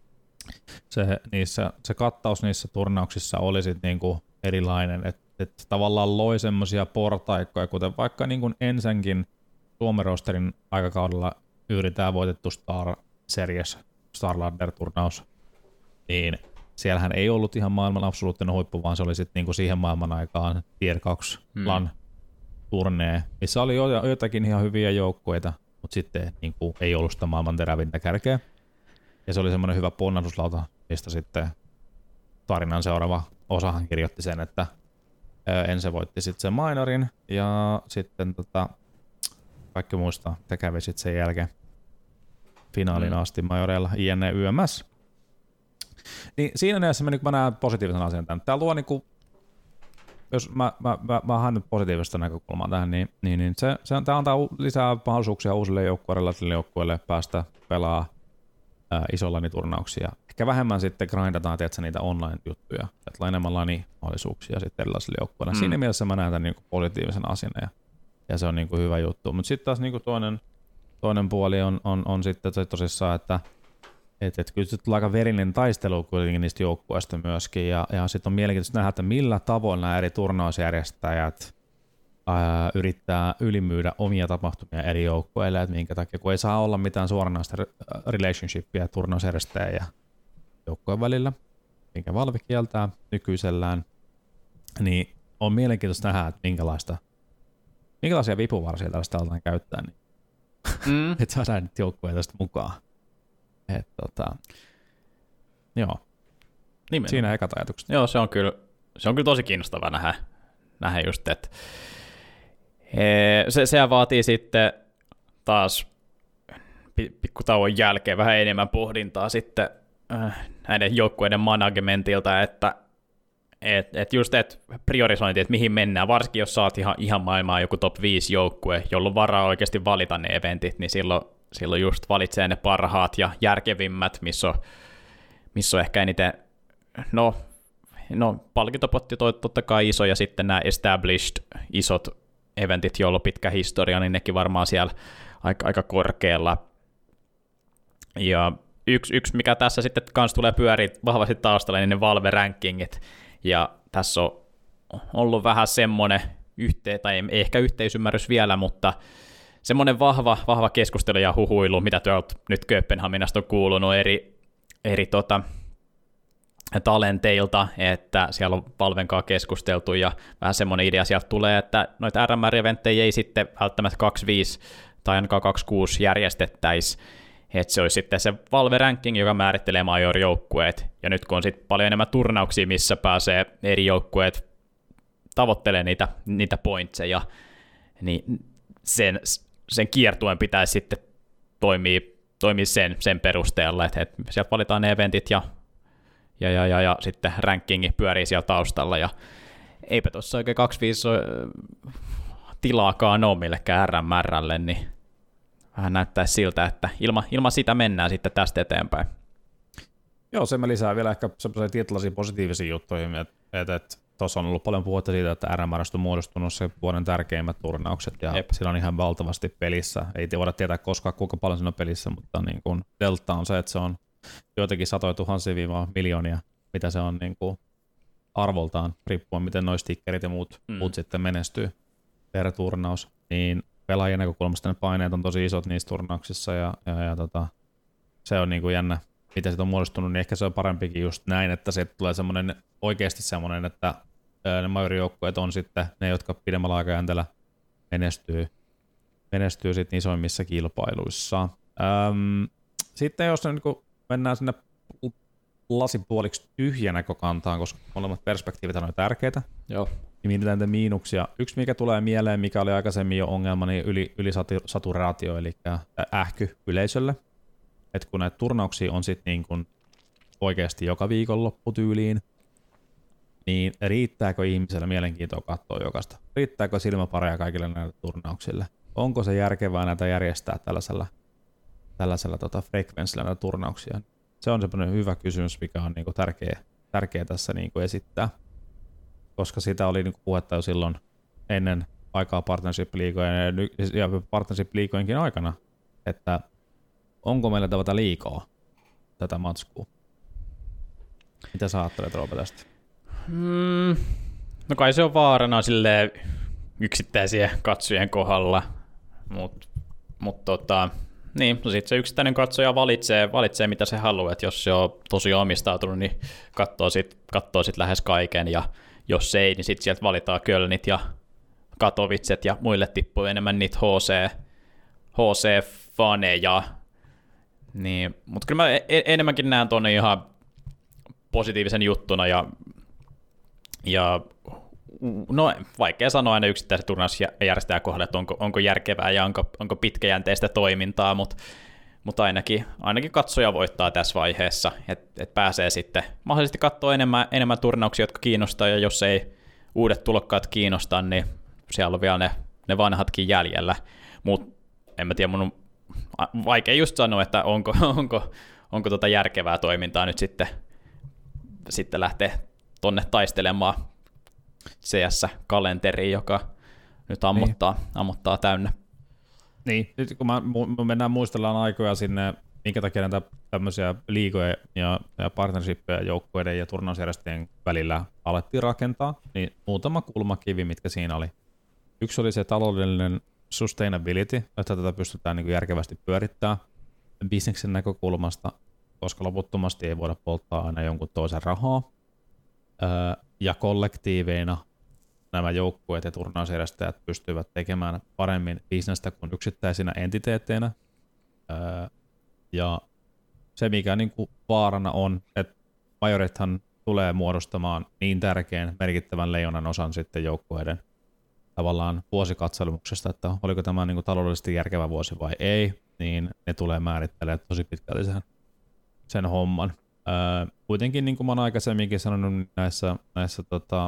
se, niissä, se kattaus niissä turnauksissa oli sit niinku erilainen, että et tavallaan loi semmoisia portaikkoja, kuten vaikka niinku ensinnäkin Suomen rosterin aikakaudella yritetään voitettu Star Series, Starladder-turnaus, niin siellähän ei ollut ihan maailman absoluuttinen huippu, vaan se oli sitten niinku siihen maailman aikaan Tier kaksi hmm. LAN turnee, missä oli jo, jotakin ihan hyviä joukkueita, mutta sitten niinku ei ollut sitä maailman terävintä kärkeä. Ja se oli semmoinen hyvä ponnahduslauta, mistä sitten tarinan seuraava osahan kirjoitti sen, että ensin voitti sitten sen minorin ja sitten tota, kaikki muistaa, että kävi sitten sen jälkeen finaalin mm. asti majoreilla I N E Y M S. Niin siinä mielessä mä, niin mä näen positiivisen asian tämän. Tää luo niinku, jos mä, mä, mä, mä haen nyt positiivista näkökulmaa tähän, niin, niin, niin se, se, tää antaa lisää mahdollisuuksia uusille joukkueille, erilaisille joukkueille päästä pelaa ää, isolla turnauksia. Ehkä vähemmän sitten grindataan tiedätkö, niitä online-juttuja, että on enemmän lani-mahdollisuuksia sitten erilaisille joukkueille. Mm. Siinä mielessä mä näen tämän niinku positiivisen asiana ja, ja se on niinku hyvä juttu. Mutta sitten taas niinku toinen, toinen puoli on, on, on sitten se tosissaan, että et, et kyllä tulee aika verinen taistelu kuitenkin niistä joukkueista myöskin ja, ja sitten on mielenkiintoista nähdä, että millä tavoin nämä eri turnausjärjestäjät ää, yrittää ylimyydä omia tapahtumia eri joukkueille, että minkä takia, kun ei saa olla mitään suoranaista relationshipia turnausjärjestäjä ja joukkueen välillä, minkä Valve kieltää nykyisellään, niin on mielenkiintoista nähdä, että minkälaista, minkälaisia vipuvarsia tällaista aletaan käyttää, niin mm. että saadaan nyt joukkueita tästä mukaan. Et, tota, joo. Nimenomaan. Siinä ekat ajatukset. Joo, se on kyllä, se on kyllä tosi kiinnostavaa nähdä, nähdä just, että se, se vaatii sitten taas pikkutauon jälkeen vähän enemmän pohdintaa sitten äh, näiden joukkueiden managementilta, että et, et just et priorisointi, että mihin mennään, varsinkin jos saat ihan, ihan maailmaa joku top viisi joukkue, jolloin varaa oikeasti valita ne eventit, niin silloin Silloin just valitsee ne parhaat ja järkevimmät, missä on, missä on ehkä eniten, no, no palkintopotti on totta kai iso, ja sitten nämä established isot eventit, joilla on pitkä historia, niin nekin varmaan siellä aika, aika korkealla. Ja yksi, yksi, mikä tässä sitten kanssa tulee pyöriä vahvasti taustalla, niin ne Valve-rankingit, ja tässä on ollut vähän semmoinen yhteen, tai ei ehkä yhteisymmärrys vielä, mutta semmoinen vahva, vahva keskustelu ja huhuilu, mitä tuolta nyt Kööpenhaminasta on kuulunut eri, eri tota, talenteilta, että siellä on Valven kanssa keskusteltu ja vähän semmoinen idea sieltä tulee, että noita R M R-eventtejä ei sitten välttämättä kaksikymmentäviisi tai ainakaan kaksikymmentäkuusi järjestettäisi, että se olisi sitten se Valve-ranking, joka määrittelee major-joukkueet, ja nyt kun on sitten paljon enemmän turnauksia, missä pääsee eri joukkueet tavoittelemaan niitä, niitä pointseja, niin sen sen kiertuen pitäisi sitten toimia, toimia sen, sen perusteella, että, että sieltä valitaan ne eventit ja, ja, ja, ja, ja sitten rankingi pyörii siellä taustalla, ja eipä tuossa oikein kaksikymmentäviisi tilaakaan ole millekään R M R:lle, niin vähän näyttää siltä, että ilman, ilman sitä mennään sitten tästä eteenpäin. Joo, se me lisää vielä ehkä sellaisia tietynlaisia positiivisia juttuja, että, että, että tuossa on ollut paljon puhetta siitä, että R M R:stä on muodostunut se vuoden tärkeimmät turnaukset, ja Jep. sillä on ihan valtavasti pelissä. Ei voida tietää koskaan, kuinka paljon siinä on pelissä, mutta niin kuin delta on se, että se on joitakin satoja tuhansia viiva miljoonia, mitä se on niin kuin arvoltaan, riippuen miten nuo stickerit ja muut, mm. muut sitten menestyy per turnaus. Niin pelaajien näkökulmasta ne paineet on tosi isot niissä turnauksissa, ja, ja, ja tota, se on niin kuin jännä, miten se on muodostunut, niin ehkä se on parempikin just näin, että se tulee semmoinen, oikeasti semmoinen, että ne majorijoukkueet on sitten ne, jotka pidemmällä aikajänteellä menestyy, menestyy sitten isoimmissa kilpailuissa. Öm, sitten jos niin mennään sinne lasipuoliksi tyhjä näkökantaan, koska molemmat perspektiivit on tärkeitä, Joo. niin mietitään te miinuksia. Yksi, mikä tulee mieleen, mikä oli aikaisemmin jo ongelma, niin yli, ylisaturaatio, eli ähky yleisölle. Että kun näitä turnauksia on sitten niin kuin oikeasti joka viikonloppu tyyliin, niin riittääkö ihmisellä mielenkiintoa katsoa jokaista? Riittääkö silmäpareja kaikille näille turnauksille? Onko se järkevää näitä järjestää tällaisella, tällaisella tota, frekvenssillä näitä turnauksia? Se on semmoinen hyvä kysymys, mikä on niinku tärkeä, tärkeä tässä niinku esittää, koska sitä oli niinku puhetta jo silloin ennen aikaa Partnership-liigojen ja Partnership-liigojenkin aikana, että onko meillä tätä liikaa, tätä matskua. Mitä sä ajattelet, Roope, tästä? Mm, no kai se on vaarana silleen yksittäisiä katsojien kohdalla, mutta mut tota, niin, no sit se yksittäinen katsoja valitsee, valitsee mitä se haluaa, että jos se on tosi omistautunut, niin katsoo sit, katsoo sit lähes kaiken, ja jos ei, niin sitten sieltä valitaan Kölnit ja Katowicet, ja muille tippuu enemmän niitä H C, H C-faneja, niin, mutta kyllä mä enemmänkin näen tuonne ihan positiivisen juttuna, ja, ja no vaikea sanoa aina yksittäisen turnausjärjestäjän kohdalla, että onko, onko järkevää ja onko, onko pitkäjänteistä toimintaa, mutta, mutta ainakin, ainakin katsoja voittaa tässä vaiheessa, että et pääsee sitten mahdollisesti katsoa enemmän, enemmän turnauksia, jotka kiinnostaa, ja jos ei uudet tulokkaat kiinnosta, niin siellä on vielä ne, ne vanhatkin jäljellä, mutta en mä tiedä, mun on vaikea just sanoa, että onko, onko, onko tota järkevää toimintaa nyt sitten, sitten lähteä tonne taistelemaan C S-kalenteriin, joka nyt ammottaa, niin. ammottaa täynnä. Niin, nyt kun mä, me mennään muistellaan aikoja sinne, minkä takia näitä tämmöisiä liigoja ja, ja partnershippeja joukkueiden ja turnausjärjestäjien välillä alettiin rakentaa, niin muutama kulmakivi, mitkä siinä oli. Yksi oli se taloudellinen sustainability, että tätä pystytään niin kuin järkevästi pyörittämään bisneksen näkökulmasta, koska loputtomasti ei voida polttaa aina jonkun toisen rahaa. Öö, ja kollektiiveina nämä joukkueet ja turnausjärjestäjät pystyvät tekemään paremmin bisnestä kuin yksittäisinä entiteetteinä. Öö, ja se, mikä niin kuin vaarana on, että majorithan tulee muodostamaan niin tärkeän merkittävän leijonan osan sitten joukkueiden tavallaan vuosikatselmuksesta, että oliko tämä niin kuin taloudellisesti järkevä vuosi vai ei, niin ne tulee määrittelemään tosi pitkälti sen, sen homman. Öö, kuitenkin, niin kuin mä oon aikaisemminkin sanonut näissä, näissä tota,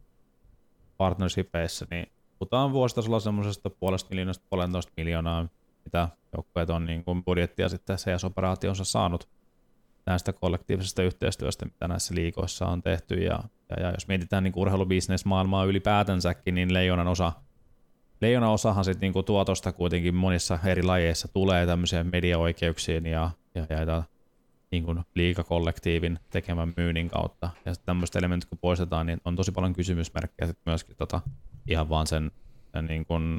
partnershipeissa, niin puhutaan vuositasolla semmoisesta puolesta miljoonasta, puolentoista miljoonaa, mitä joukkueet on niin kuin budjettia sitten C S-operaationsa saanut näistä kollektiivisesta yhteistyöstä, mitä näissä liigoissa on tehty. Ja, ja, ja jos mietitään niin kuin urheilubisnesmaailmaa ylipäätänsäkin, niin leijonan osa, leijonan osahan sitten niin kuin tuotosta kuitenkin monissa eri lajeissa tulee tämmöisiä mediaoikeuksiin ja, ja, ja niin kuin liigakollektiivin tekemän myynnin kautta. Ja tämmöistä elementit kun poistetaan, niin on tosi paljon kysymysmerkkejä sit myöskin tota, ihan vaan sen, sen niin kuin,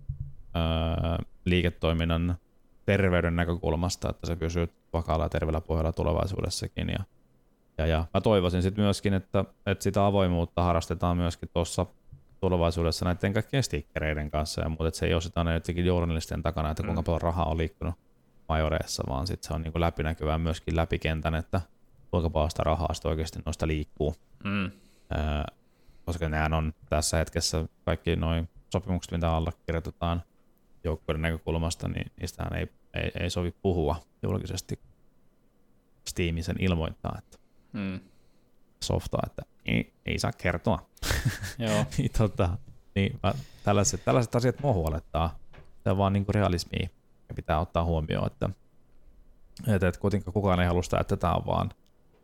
ää, liiketoiminnan terveyden näkökulmasta, että se pysyy vakaalla ja terveellä pohjalla tulevaisuudessakin. Ja, ja, ja mä toivoisin sitten myöskin, että, että sitä avoimuutta harrastetaan myöskin tuossa tulevaisuudessa näiden kaikkien stickereiden kanssa ja muuta, että se ei ole sitä aina jotenkin journalistien takana, että kuinka paljon rahaa on liikkunut majoreissa, vaan sitten se on niin kuin läpinäkyvää myöskin läpikentän, että kuinka paljon sitä rahaa sitä oikeasti noista liikkuu. Mm. Ää, koska nämä on tässä hetkessä kaikki noin sopimukset, mitä allekirjoitetaan joukkueiden näkökulmasta, niin niistähän ei, ei, ei sovi puhua julkisesti. Steam sen ilmoittaa, että mm. softaa, että ei, ei saa kertoa. Joo. niin, tota, niin, mä, tällaiset, tällaiset asiat mua huolettaa. Se on vaan niin kuin realismia. Ja pitää ottaa huomioon, että, että, että kuitenkaan kukaan ei halua sitä, että tämä on vaan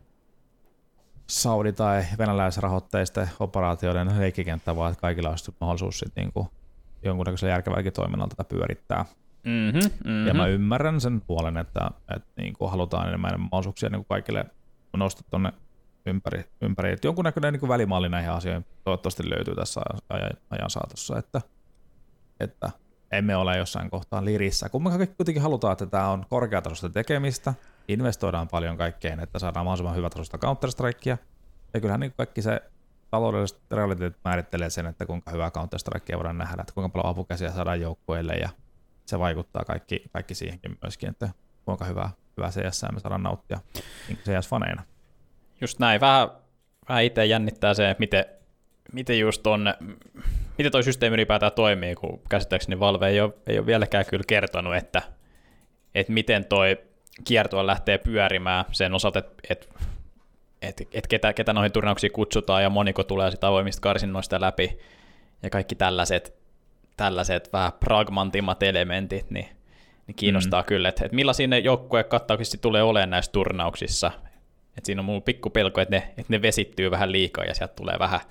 Saudi- tai venäläisrahoitteisten operaatioiden leikkikenttä, vaan että kaikilla olisi mahdollisuus sitten niin kuin jonkunnäköisellä järkevälläkin toiminnalla tätä pyörittää. Mm-hmm, mm-hmm. Ja mä ymmärrän sen puolen, että, että niin kuin halutaan enemmän mahdollisuuksia niin kuin kaikille nostaa tuonne ympäri. ympäri. Että jonkunnäköinen niin kuin välimalli näihin asioihin toivottavasti löytyy tässä ajan, ajan saatossa, että, että emme ole jossain kohtaan lirissä. Kun me kuitenkin halutaan, että tämä on korkeatasoista tekemistä, investoidaan paljon kaikkeen, että saadaan mahdollisimman hyvätasoista Counter-Strikea. Ja kyllähän niin kaikki se taloudelliset realiteetit määrittelee sen, että kuinka hyvää Counter-Strikea voidaan nähdä, että kuinka paljon apukäsiä saadaan joukkueille, ja se vaikuttaa kaikki, kaikki siihenkin myöskin, että kuinka hyvää, hyvää C S me saadaan nauttia niin C S-faneina. Just näin. Vähän, vähän itse jännittää se, miten, miten just on... Miten toi systeemi ylipäätään toimii, kun käsittääkseni Valve ei ole, ei ole vieläkään kyllä kertonut, että, että miten toi kiertue lähtee pyörimään sen osalta, että, että, että, että ketä, ketä noihin turnauksiin kutsutaan ja moniko tulee sitä avoimista karsinnoista läpi ja kaikki tällaiset, tällaiset vähän pragmantimmat elementit, niin, niin kiinnostaa mm. kyllä, että, että millaisia ne joukkueet kattauksissa tulee olemaan näissä turnauksissa. Että siinä on mulla pikku pelko, että ne, että ne vesittyy vähän liikaa ja sieltä tulee vähän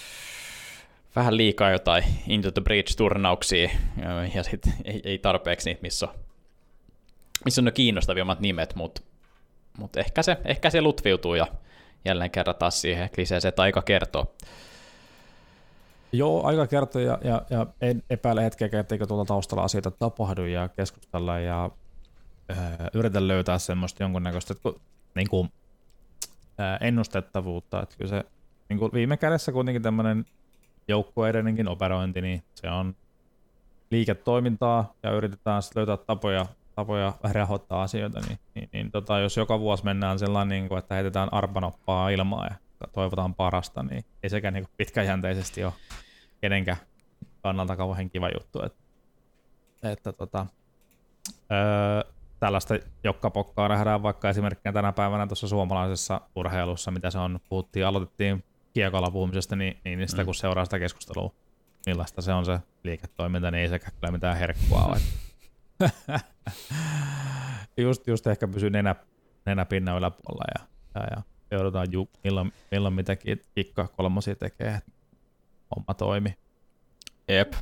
vähän liikaa jotain Into the Breach-turnauksia, ja sitten ei, ei tarpeeksi niitä, missä on, missä on ne kiinnostavimmat nimet, mutta mut ehkä, se, ehkä se lutviutuu, ja, jälleen kerran taas siihen kliseeseen, että aika kertoo. Joo, aika kertoo ja, ja, ja en epäile hetkeäkään, etteikö tuolla taustalla asioita tapahdu ja keskustella ja äh, yritä löytää semmoista jonkunnäköistä niin kuin, äh, ennustettavuutta. Että kyllä se niin kuin viime kädessä kuitenkin tämmöinen joukkueidenkin operointi, niin se on liiketoimintaa ja yritetään löytää tapoja, tapoja rahoittaa asioita, niin, niin, niin tota, jos joka vuosi mennään sellainen, niin että heitetään arpanoppaa ilmaa ja toivotaan parasta, niin ei sekään niin pitkäjänteisesti ole kenenkään kannalta kauhean kiva juttu. Että, että tota, öö, tällaista jokkapokkaa nähdään vaikka esimerkkinä tänä päivänä tuossa suomalaisessa urheilussa, mitä se on, puhuttiin, aloitettiin kiekolla puhumisesta, niin, niin sitä mm. kun seuraa sitä keskustelua, millaista se on se liiketoiminta, niin ei sekään kyllä mitään herkkua ole. just, just ehkä pysyy nenä, nenäpinnan yläpuolella ja, ja, ja joudutaan ju, milloin, milloin mitäkin kikka kolmosia tekee, että homma toimi. Jep.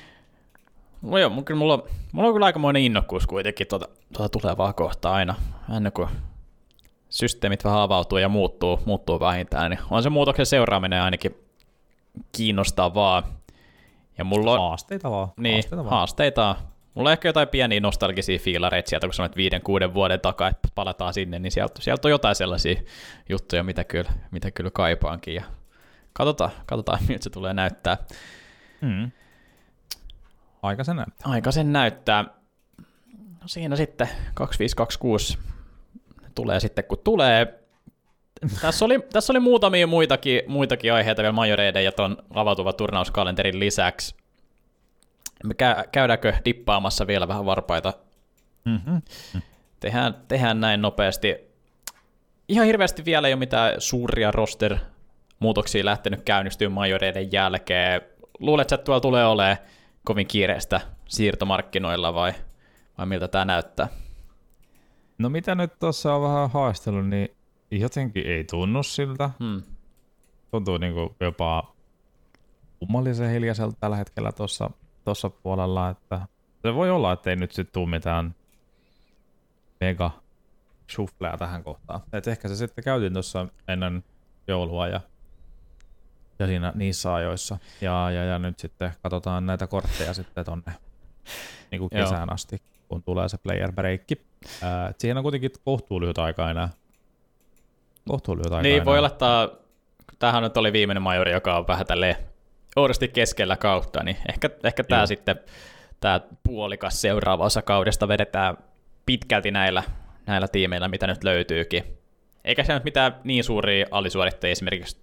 No joo, mulla, mulla on kyllä aikamoinen innokkuus kuitenkin tuota, tuota tulevaa kohtaa aina, ennen kuin systeemit vähän avautuu ja muuttuu, muuttuu vähintään, niin on se muutoksen seuraaminen ainakin kiinnostavaa. Ja mulla on, haasteita vaan. Niin, haasteita, vaan. haasteita. Mulla on ehkä jotain pieniä nostalgisia fiilareita sieltä, kun sanoit viiden, kuuden vuoden takaa, että palataan sinne, niin sieltä, sieltä on jotain sellaisia juttuja, mitä kyllä, mitä kyllä kaipaankin. Ja katsotaan, katsotaan, miltä se tulee näyttää. Mm. Aika sen näyttää. Aika sen näyttää. No siinä sitten kaksikymmentäviisi kaksikymmentäkuusi tulee sitten, kun tulee. Tässä oli, tässä oli muutamia muitakin, muitakin aiheita vielä majoreiden ja tuon avautuvan turnauskalenterin lisäksi. Me käydäänkö dippaamassa vielä vähän varpaita? Mm-hmm. Tehdään, tehdään näin nopeasti. Ihan hirveästi vielä ei ole mitään suuria roster-muutoksia lähtenyt käynnistyä majoreiden jälkeen. Luuletko, että tuolla tulee olemaan kovin kiireistä siirtomarkkinoilla vai, vai miltä tämä näyttää? No mitä nyt tuossa on vähän haastellut, niin jotenkin ei tunnu siltä. Hmm. Tuntuu niin kuin jopa kummallisen hiljaiselta tällä hetkellä tuossa tuossa puolella, että se voi olla, että ei nyt sitten tule mitään mega shufflea tähän kohtaan. Et ehkä se sitten käytiin tuossa ennen joulua ja, ja siinä niissä ajoissa. Ja, ja, ja nyt sitten katsotaan näitä kortteja sitten tonne niin kuin kesään asti, kun tulee se player breakki. Ää, siihen on kuitenkin kohtuulyhyt aika enää. Kohtuulyhyt aika niin, enää. voi olettaa, tämähän nyt oli viimeinen majori, joka on vähän tälleen oudosti keskellä kautta, niin ehkä, ehkä tämä sitten, tämä puolikas seuraava osa kaudesta vedetään pitkälti näillä, näillä tiimeillä, mitä nyt löytyykin. Eikä se nyt mitään niin suuria alisuorittajia esimerkiksi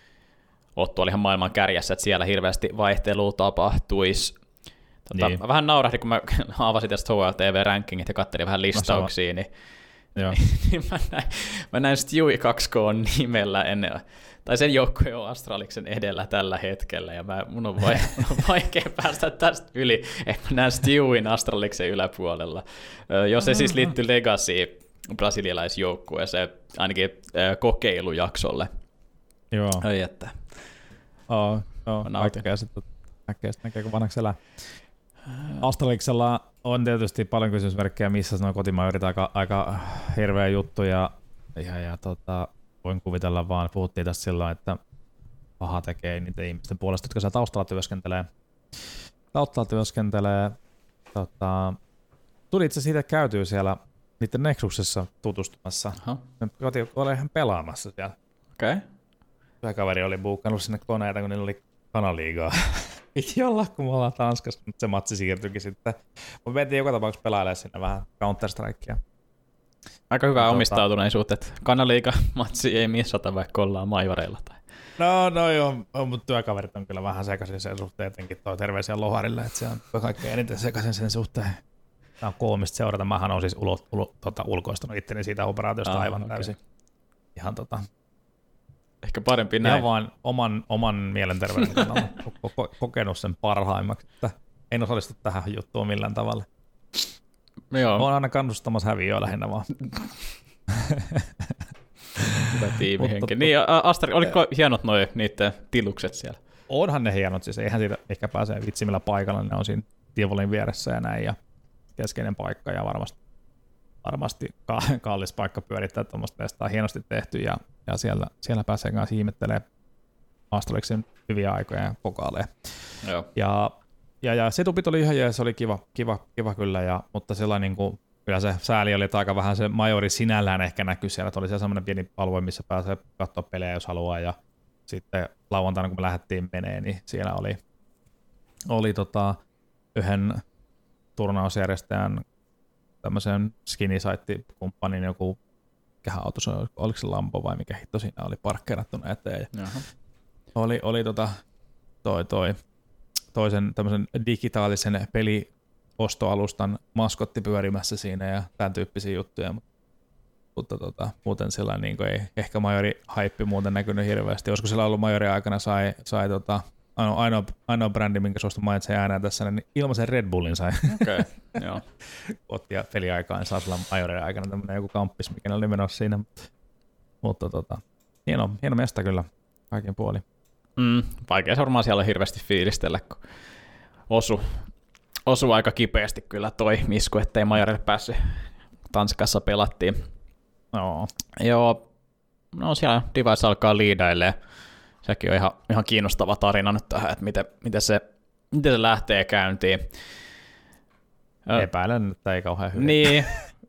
ole tuolla ihan maailman kärjessä, että siellä hirveästi vaihtelua tapahtuisi. Tota, niin. Mä vähän naurahdin, kun mä avasin tästä H L T V-rankingit ja katselin vähän listauksia, niin, niin mä näin, mä näin Stewie kaksi K nimellä ennen, tai sen joukkojen on Astraliksen edellä tällä hetkellä, ja mä, mun, on vai, mun on vaikea päästä tästä yli, että mä näen Stewin Astraliksen yläpuolella. Ö, jos se siis liittyy Legacy brasilialaisjoukkueeseen, ainakin ö, kokeilujaksolle. Joo. Ei, että. Oo, joo, kaikkea sitten näkee, näkee kun vanhaksi elää. Astraliksella on tietysti paljon kysymysmerkkejä, missä nuo kotimaajorit aika, aika hirveä juttu, ja, ja, ja tota, voin kuvitella vaan, puhuttiin tässä silloin, että paha tekee niitä ihmisten puolesta, jotka siellä taustalla työskentelee. Taustalla työskentelee. Tota, tuli itse siitä käytyy siellä niiden Nexuksessa tutustumassa. Kotiin oli ihan pelaamassa siellä. Okei. Okay. Yhä kaveri oli buukannut sinne koneita, kun niillä oli kanaliigaa. Piti olla, kun me ollaan Tanskassa, mutta se matsi siirtyikin sitten. Mutta mentiin joka tapauksessa pelailemaan sinne vähän Counter-Strikea. Aika hyvä omistautuneisuutta, että kanaliiga-matsi ei missata, vaikka ollaan maivareilla. Tai. No, no joo, mutta työkaverit on kyllä vähän sekaisin sen suhteen, etenkin toi terveisiä Loharille, että se on kaikkein eniten sekaisin sen suhteen. Tämä on koomista seurata. Mähän on siis ulo, ulo, tota, ulkoistanut itteni siitä operaatiosta ah, aivan okay. täysin. Ihan tota... Ehkä parempi näin. Ihan vaan oman, oman mielenterveyden kannalta kokenut sen parhaimmaksi, että en osallistu tähän juttuun millään tavalla. Joo. Olen aina kannustamassa häviöä lähinnä vaan. Hyvä tiimihenki. Niin, Asteri, oliko hienot noi niiden tilukset siellä? Onhan ne hienot, siis eihän siitä ehkä pääsee vitsimillä paikalla, ne on siinä Tivolin vieressä ja näin, ja keskeinen paikka, ja varmasti, varmasti kallis paikka pyörittää tuommoista testaa, hienosti tehty, ja ja siellä, siellä pääsee kanssa ihmettelemään Astralixin hyviä aikoja ja pokaaleja. Joo. Ja, ja, ja setupit oli ihan jees, se oli kiva, kiva, kiva kyllä, ja, mutta sellainen niin kuin, kyllä se sääli oli, että aika vähän se majori sinällään ehkä näkyi siellä, että oli siellä semmoinen pieni alue, missä pääsee katsoa pelejä, jos haluaa, ja sitten lauantaina, kun me lähdettiin menee, niin siellä oli, oli tota, yhden turnausjärjestäjän tämmöisen skinny-site-kumppanin joku kehäauto, oliko se Lambo vai mikä hitto siinä oli parkkeerattuna eteen. Ja oli, oli tota, toi, toi, toisen tämmöisen digitaalisen peliostoalustan maskotti pyörimässä siinä ja tämän tyyppisiä juttuja, mutta, mutta tota, muuten sillä niin ei ehkä majori-haippi muuten näkynyt hirveästi. Olisiko sillä ollut majori aikana sai, sai tota, ainoa, ainoa, ainoa brändi, minkä suostu mainitsen ääneen tässä, niin ilmaisen Red Bullin sai. Okei, okay, joo. Ottia peliaikaan, saa sillä majorin aikana tämmöinen joku kamppis, mikä oli menossa siinä. Mutta tota, hieno, hieno mesta kyllä, kaikin puoli. Mm, vaikea se varmaan siellä hirveästi fiilistellä, kun osu, osu aika kipeästi kyllä toi misku, ettei majorille päässyt. Tanskassa pelattiin. No. Joo, no siellä Device alkaa liidailemaan. Sekin on ihan, ihan kiinnostava tarina nyt tähän, että miten, miten, se, miten se lähtee käyntiin. Epäilen, että ei kauhean hyvin. Niin.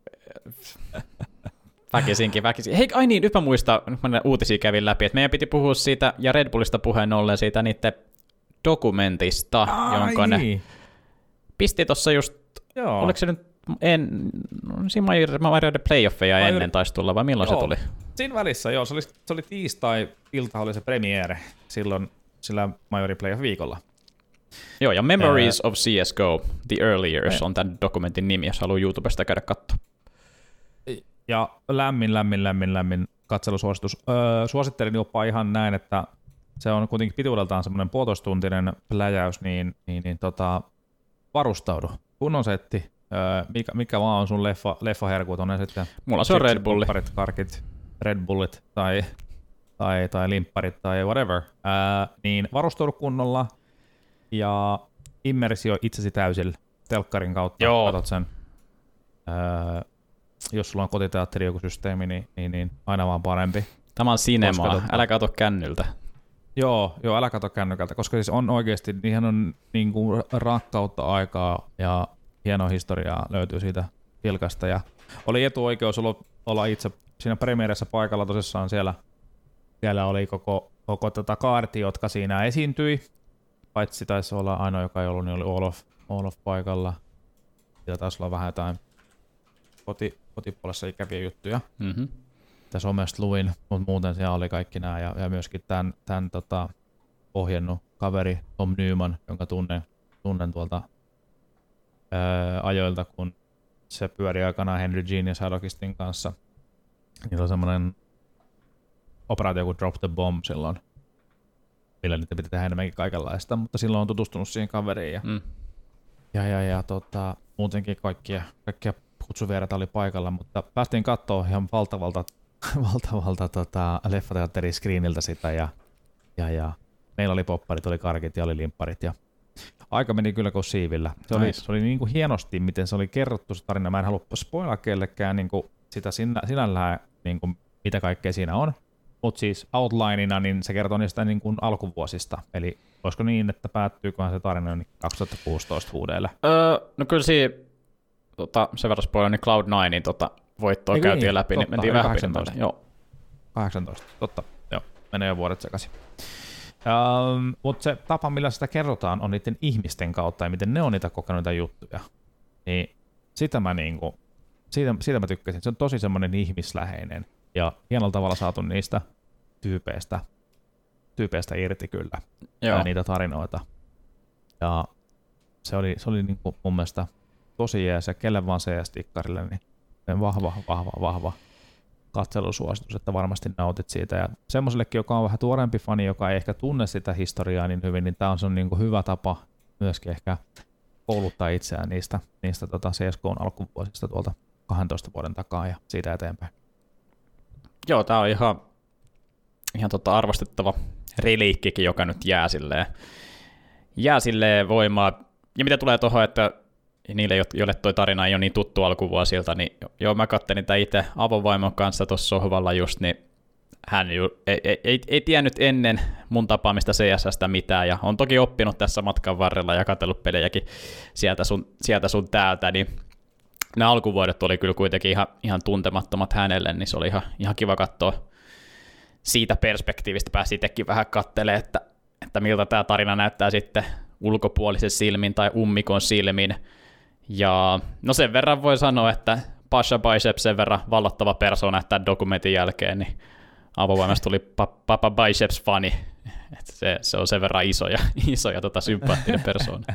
Väkisinkin, väkisinkin. Hei, ai niin, nyt mä muistan, nyt mä uutisia kävin läpi, että meidän piti puhua siitä, ja Red Bullista puheen ollen siitä niiden dokumentista, ai jonka niin. ne pisti tuossa just, joo. Oliko se nyt, en, siinä Marioiden playoffeja Major... ennen taisi tulla, vai milloin joo. se tuli? Siinä välissä, joo, se oli, se oli tiistai-ilta, oli se premiere silloin sillä Majori Playoff-viikolla. Joo, ja Memories uh, of C S G O, The Early Years on tämän dokumentin nimi, jos haluaa YouTubesta käydä katsoa. Ja lämmin, lämmin, lämmin, lämmin katselusuositus. Öö, suosittelin jopa ihan näin, että se on kuitenkin pituudeltaan semmoinen puolitoistuntinen pläjäys, niin, niin, niin tota, varustaudu. Kunnon setti, öö, mikä, mikä vaan on sun leffa, leffaherkut, on ne sitten mulla se on Red Bulli. Karkit, Red Bullit tai, tai, tai limpparit tai whatever, öö, niin varustaudu kunnolla ja immersio itsesi täysillä telkkarin kautta. Joo. Katot sen. Öö, jos sulla on kotiteatteri joku systeemi, niin, niin, niin aina vaan parempi. Tämä on sinemaa, totta, älä kato kännyltä. Joo, joo, älä kato kännykältä, koska siis on oikeasti, niihin on niin kuin rakkautta aikaa ja hienoa historiaa löytyy siitä filkasta. Ja oli etuoikeus olla, olla itse siinä premieressä paikalla tosissaan siellä. Siellä oli koko, koko tota kaarti, jotka siinä esiintyi. Paitsi taisi olla ainoa, joka ei ollut, niin oli Olof, Olof paikalla. Siellä taisi olla vähän jotain koti, kotipuolessa ikäviä juttuja. Mm-hmm. Tässä somesta luin, mutta muuten siellä oli kaikki nämä. Ja, ja myöskin tämän, tämän tota, ohjennut kaveri Tom Newman, jonka tunnen, tunnen tuolta ää, ajoilta, kun se pyöri aikanaan Henry Jean ja Sadokistin kanssa. Niillä on semmoinen operaatio kuin Drop the Bomb silloin, millä niitä pitää tehdä enemmänkin kaikenlaista, mutta silloin on tutustunut siihen kaveriin. Ja, mm. ja, ja, ja tota, muutenkin kaikkia, kaikkia kutsuvieraita oli paikalla, mutta päästiin katsoa ihan valtavalta, valtavalta tota, leffateatteriscreeniltä sitä ja, ja, ja meillä oli popparit, oli karkit ja oli limpparit ja aika meni kyllä kuin siivillä. Se oli, se oli niin kuin hienosti, miten se oli kerrottu se tarina. Mä en halua spoilaa kellekään niin kuin sitä sinä, sinällään, niin kuin mitä kaikkea siinä on, mutta siis outlineina niin se kertoo niistä niin kuin alkuvuosista. Eli olisiko niin, että päättyyköhän se tarina niin kaksituhattakuusitoista huudeille? Öö, no kyllä siinä tota, sen verran spoilaa, niin Cloud ninein tota, voittoa Eiku käytiin niin, läpi, totta, niin mentiin vähän kahdeksantoista. Joo. kahdeksantoista, totta. Joo, menee jo vuodet sekaisin. Um, mutta se tapa, millä sitä kerrotaan, on niiden ihmisten kautta ja miten ne on niitä kokenut niitä juttuja. Niin sitä mä, niinku, siitä, siitä mä tykkäsin. Se on tosi semmoinen ihmisläheinen ja hienolla tavalla saatu niistä tyypeistä, tyypeistä irti kyllä. Ja niitä tarinoita. Ja se oli, se oli niinku mun mielestä tosi jees ja kelle vaan C S-tikkarille, niin vahva, vahva, vahva katselusuositus, että varmasti nautit siitä. Ja semmoisellekin, joka on vähän tuorempi fani, joka ei ehkä tunne sitä historiaa niin hyvin, niin tämä on sun niinku hyvä tapa myöskin ehkä kouluttaa itseään niistä, niistä tota C S G O:n alkuvuosista tuolta kahdentoista vuoden takaa ja siitä eteenpäin. Joo, tämä on ihan, ihan tota arvostettava reliikkikin, joka nyt jää silleen, jää silleen voimaa. Ja mitä tulee tuohon, että niille, joille toi tarina ei ole niin tuttu alkuvuosilta, niin joo, mä kattelin tätä itse avovaimon kanssa tuossa sohvalla just, niin hän ju, ei, ei, ei, ei tiennyt ennen mun tapaamista C S S:stä mitään, ja on toki oppinut tässä matkan varrella ja katsellut pelejäkin sieltä sun, sieltä sun täältä, niin nämä alkuvuodet oli kyllä kuitenkin ihan, ihan tuntemattomat hänelle, niin se oli ihan, ihan kiva katsoa siitä perspektiivistä, pääsi itsekin vähän katselemaan, että, että miltä tämä tarina näyttää sitten ulkopuolisen silmin tai ummikon silmin. Ja no sen verran voi sanoa, että Pasha Bicep sen verran vallottava persoona tämän dokumentin jälkeen, niin avovoimasta tuli pa- Papa Biceps-fani. Et se, se on sen verran iso ja, iso ja tota sympaattinen persoona.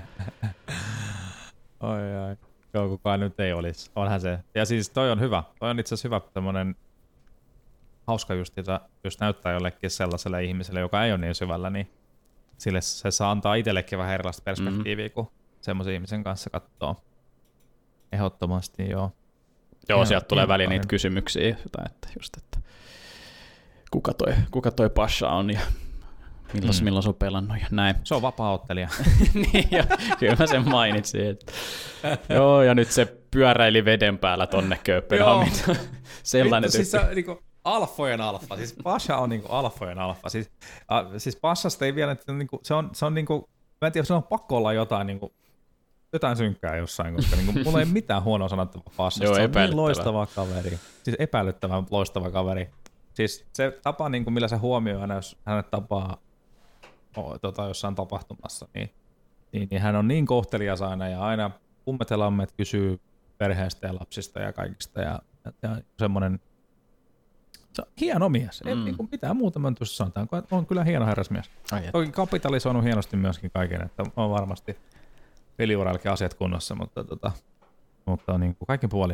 Oi, oi. Joo, kukaan nyt ei olisi. Onhan se. Ja siis toi on hyvä. Toi on itse asiassa hyvä tämmönen hauska just, että jos näyttää jollekin sellaiselle ihmiselle, joka ei ole niin syvällä, niin sille se saa antaa itsellekin vähän erilaista perspektiiviä, mm. kuin semmoisen ihmisen kanssa katsoo. Ehdottomasti, joo. Joo, sieltä tulee väliin niitä kysymyksiä, että just, että kuka toi, kuka toi Pasha on ja milloin, mm. milloin se on pelannut ja näin. Se on vapaa-ottelija. Niin, ja kyllä mä sen mainitsin. Että joo, ja nyt se pyöräili veden päällä tonne Kööpenhamiin. Sellainen siis se, niinku, alfojen alfa. Siis Pasha on niinku alfojen alfa. Siis, äh, siis Pashasta ei vielä, että niinku, se on, se on niinku, mä en tiedä, se on pakko olla jotain niinku, jotain synkkää jossain, koska niinku, mulla ei mitään huonoa sanottavaa Pashasta. Joo, se on niin loistava kaveri. Siis epäilyttävän loistava kaveri. Siis se tapa, niinku, millä se huomioi aina, jos hänet tapaa oh, tota, jossain tapahtumassa, niin, niin, niin hän on niin kohtelias aina ja aina kummetelammet kysyy perheestä ja lapsista ja kaikista ja, ja, ja semmoinen se on hieno mies. Ei mm. niin mitään muuta mä tuossa sanotaan. On kyllä hieno herrasmies. Toki kapitalisoinut hienosti myöskin kaiken, että on varmasti peliurallakin asiat kunnossa, mutta, tota, mutta niin kuin kaikin puoli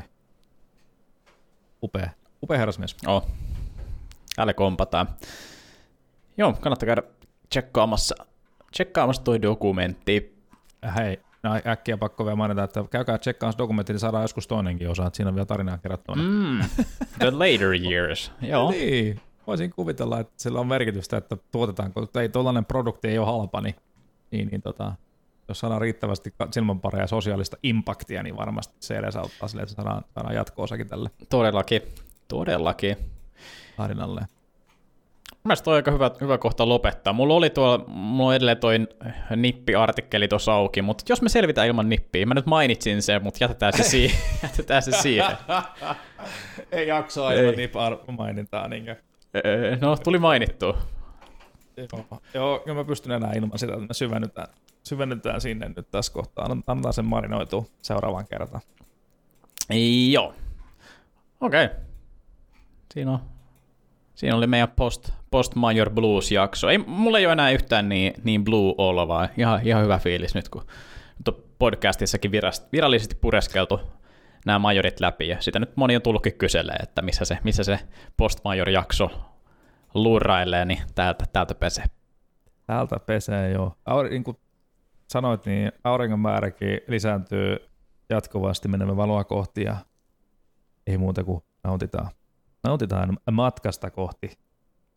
upea, upea herrasmies. Oh. Täällä kompataan. Joo, kannattaa käydä tsekkaamassa, tsekkaamassa toi dokumentti. Hei, no äkkiä pakko vielä mainita, että käykää tsekkaamassa dokumentti, niin saadaan joskus toinenkin osa, että siinä on vielä tarinaa kerrottuna. Mm, the later years. Joo. Niin, voisin kuvitella, että sillä on merkitystä, että tuotetaan, kun ei tuollainen produkti ei ole halpa, niin, niin, niin tota, jos saadaan riittävästi silmänpareja ja sosiaalista impaktia, niin varmasti se edesauttaa sille, että saadaan, saadaan jatko-osakin tälle. Todellakin, todellakin. Tarinalle. Mielestäni toi on aika hyvä, hyvä kohta lopettaa. Mulla oli tuolla, mulla on edelleen toi nippi-artikkeli tuossa auki, mutta jos me selvitään ilman nippiä, mä nyt mainitsin sen, mutta jätetään se siihen. jätetään se siihen. Ei jaksoa ilman nippi-mainintaa. Niinkö? No, tuli mainittua. Joo, joo, mä pystyn enää ilman sitä, että me syvennytään, syvennytään sinne nyt tässä kohtaa. Annetaan sen marinoitua seuraavan kertaan. Joo. Okei. Okay. Siinä on. Siinä oli meidän Post, Post Major Blues-jakso. Ei, mulla ei ole enää yhtään niin, niin blue olo, vaan ihan, ihan hyvä fiilis nyt, kun nyt on podcastissakin virast, virallisesti pureskeltu nämä majorit läpi. Ja sitä nyt moni on tullutkin kyselee, että missä se, missä se Post Major-jakso luurailee, niin täältä, täältä pesee. Täältä pesee, joo. Aur, niin kuin sanoit, niin auringon määräkin lisääntyy jatkuvasti, menemme valoa kohti ja ei muuta kuin nautitaan. Nautitaan matkasta kohti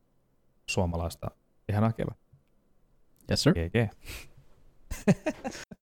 suomalaista ihanaa kevää. Yes, sir. G G.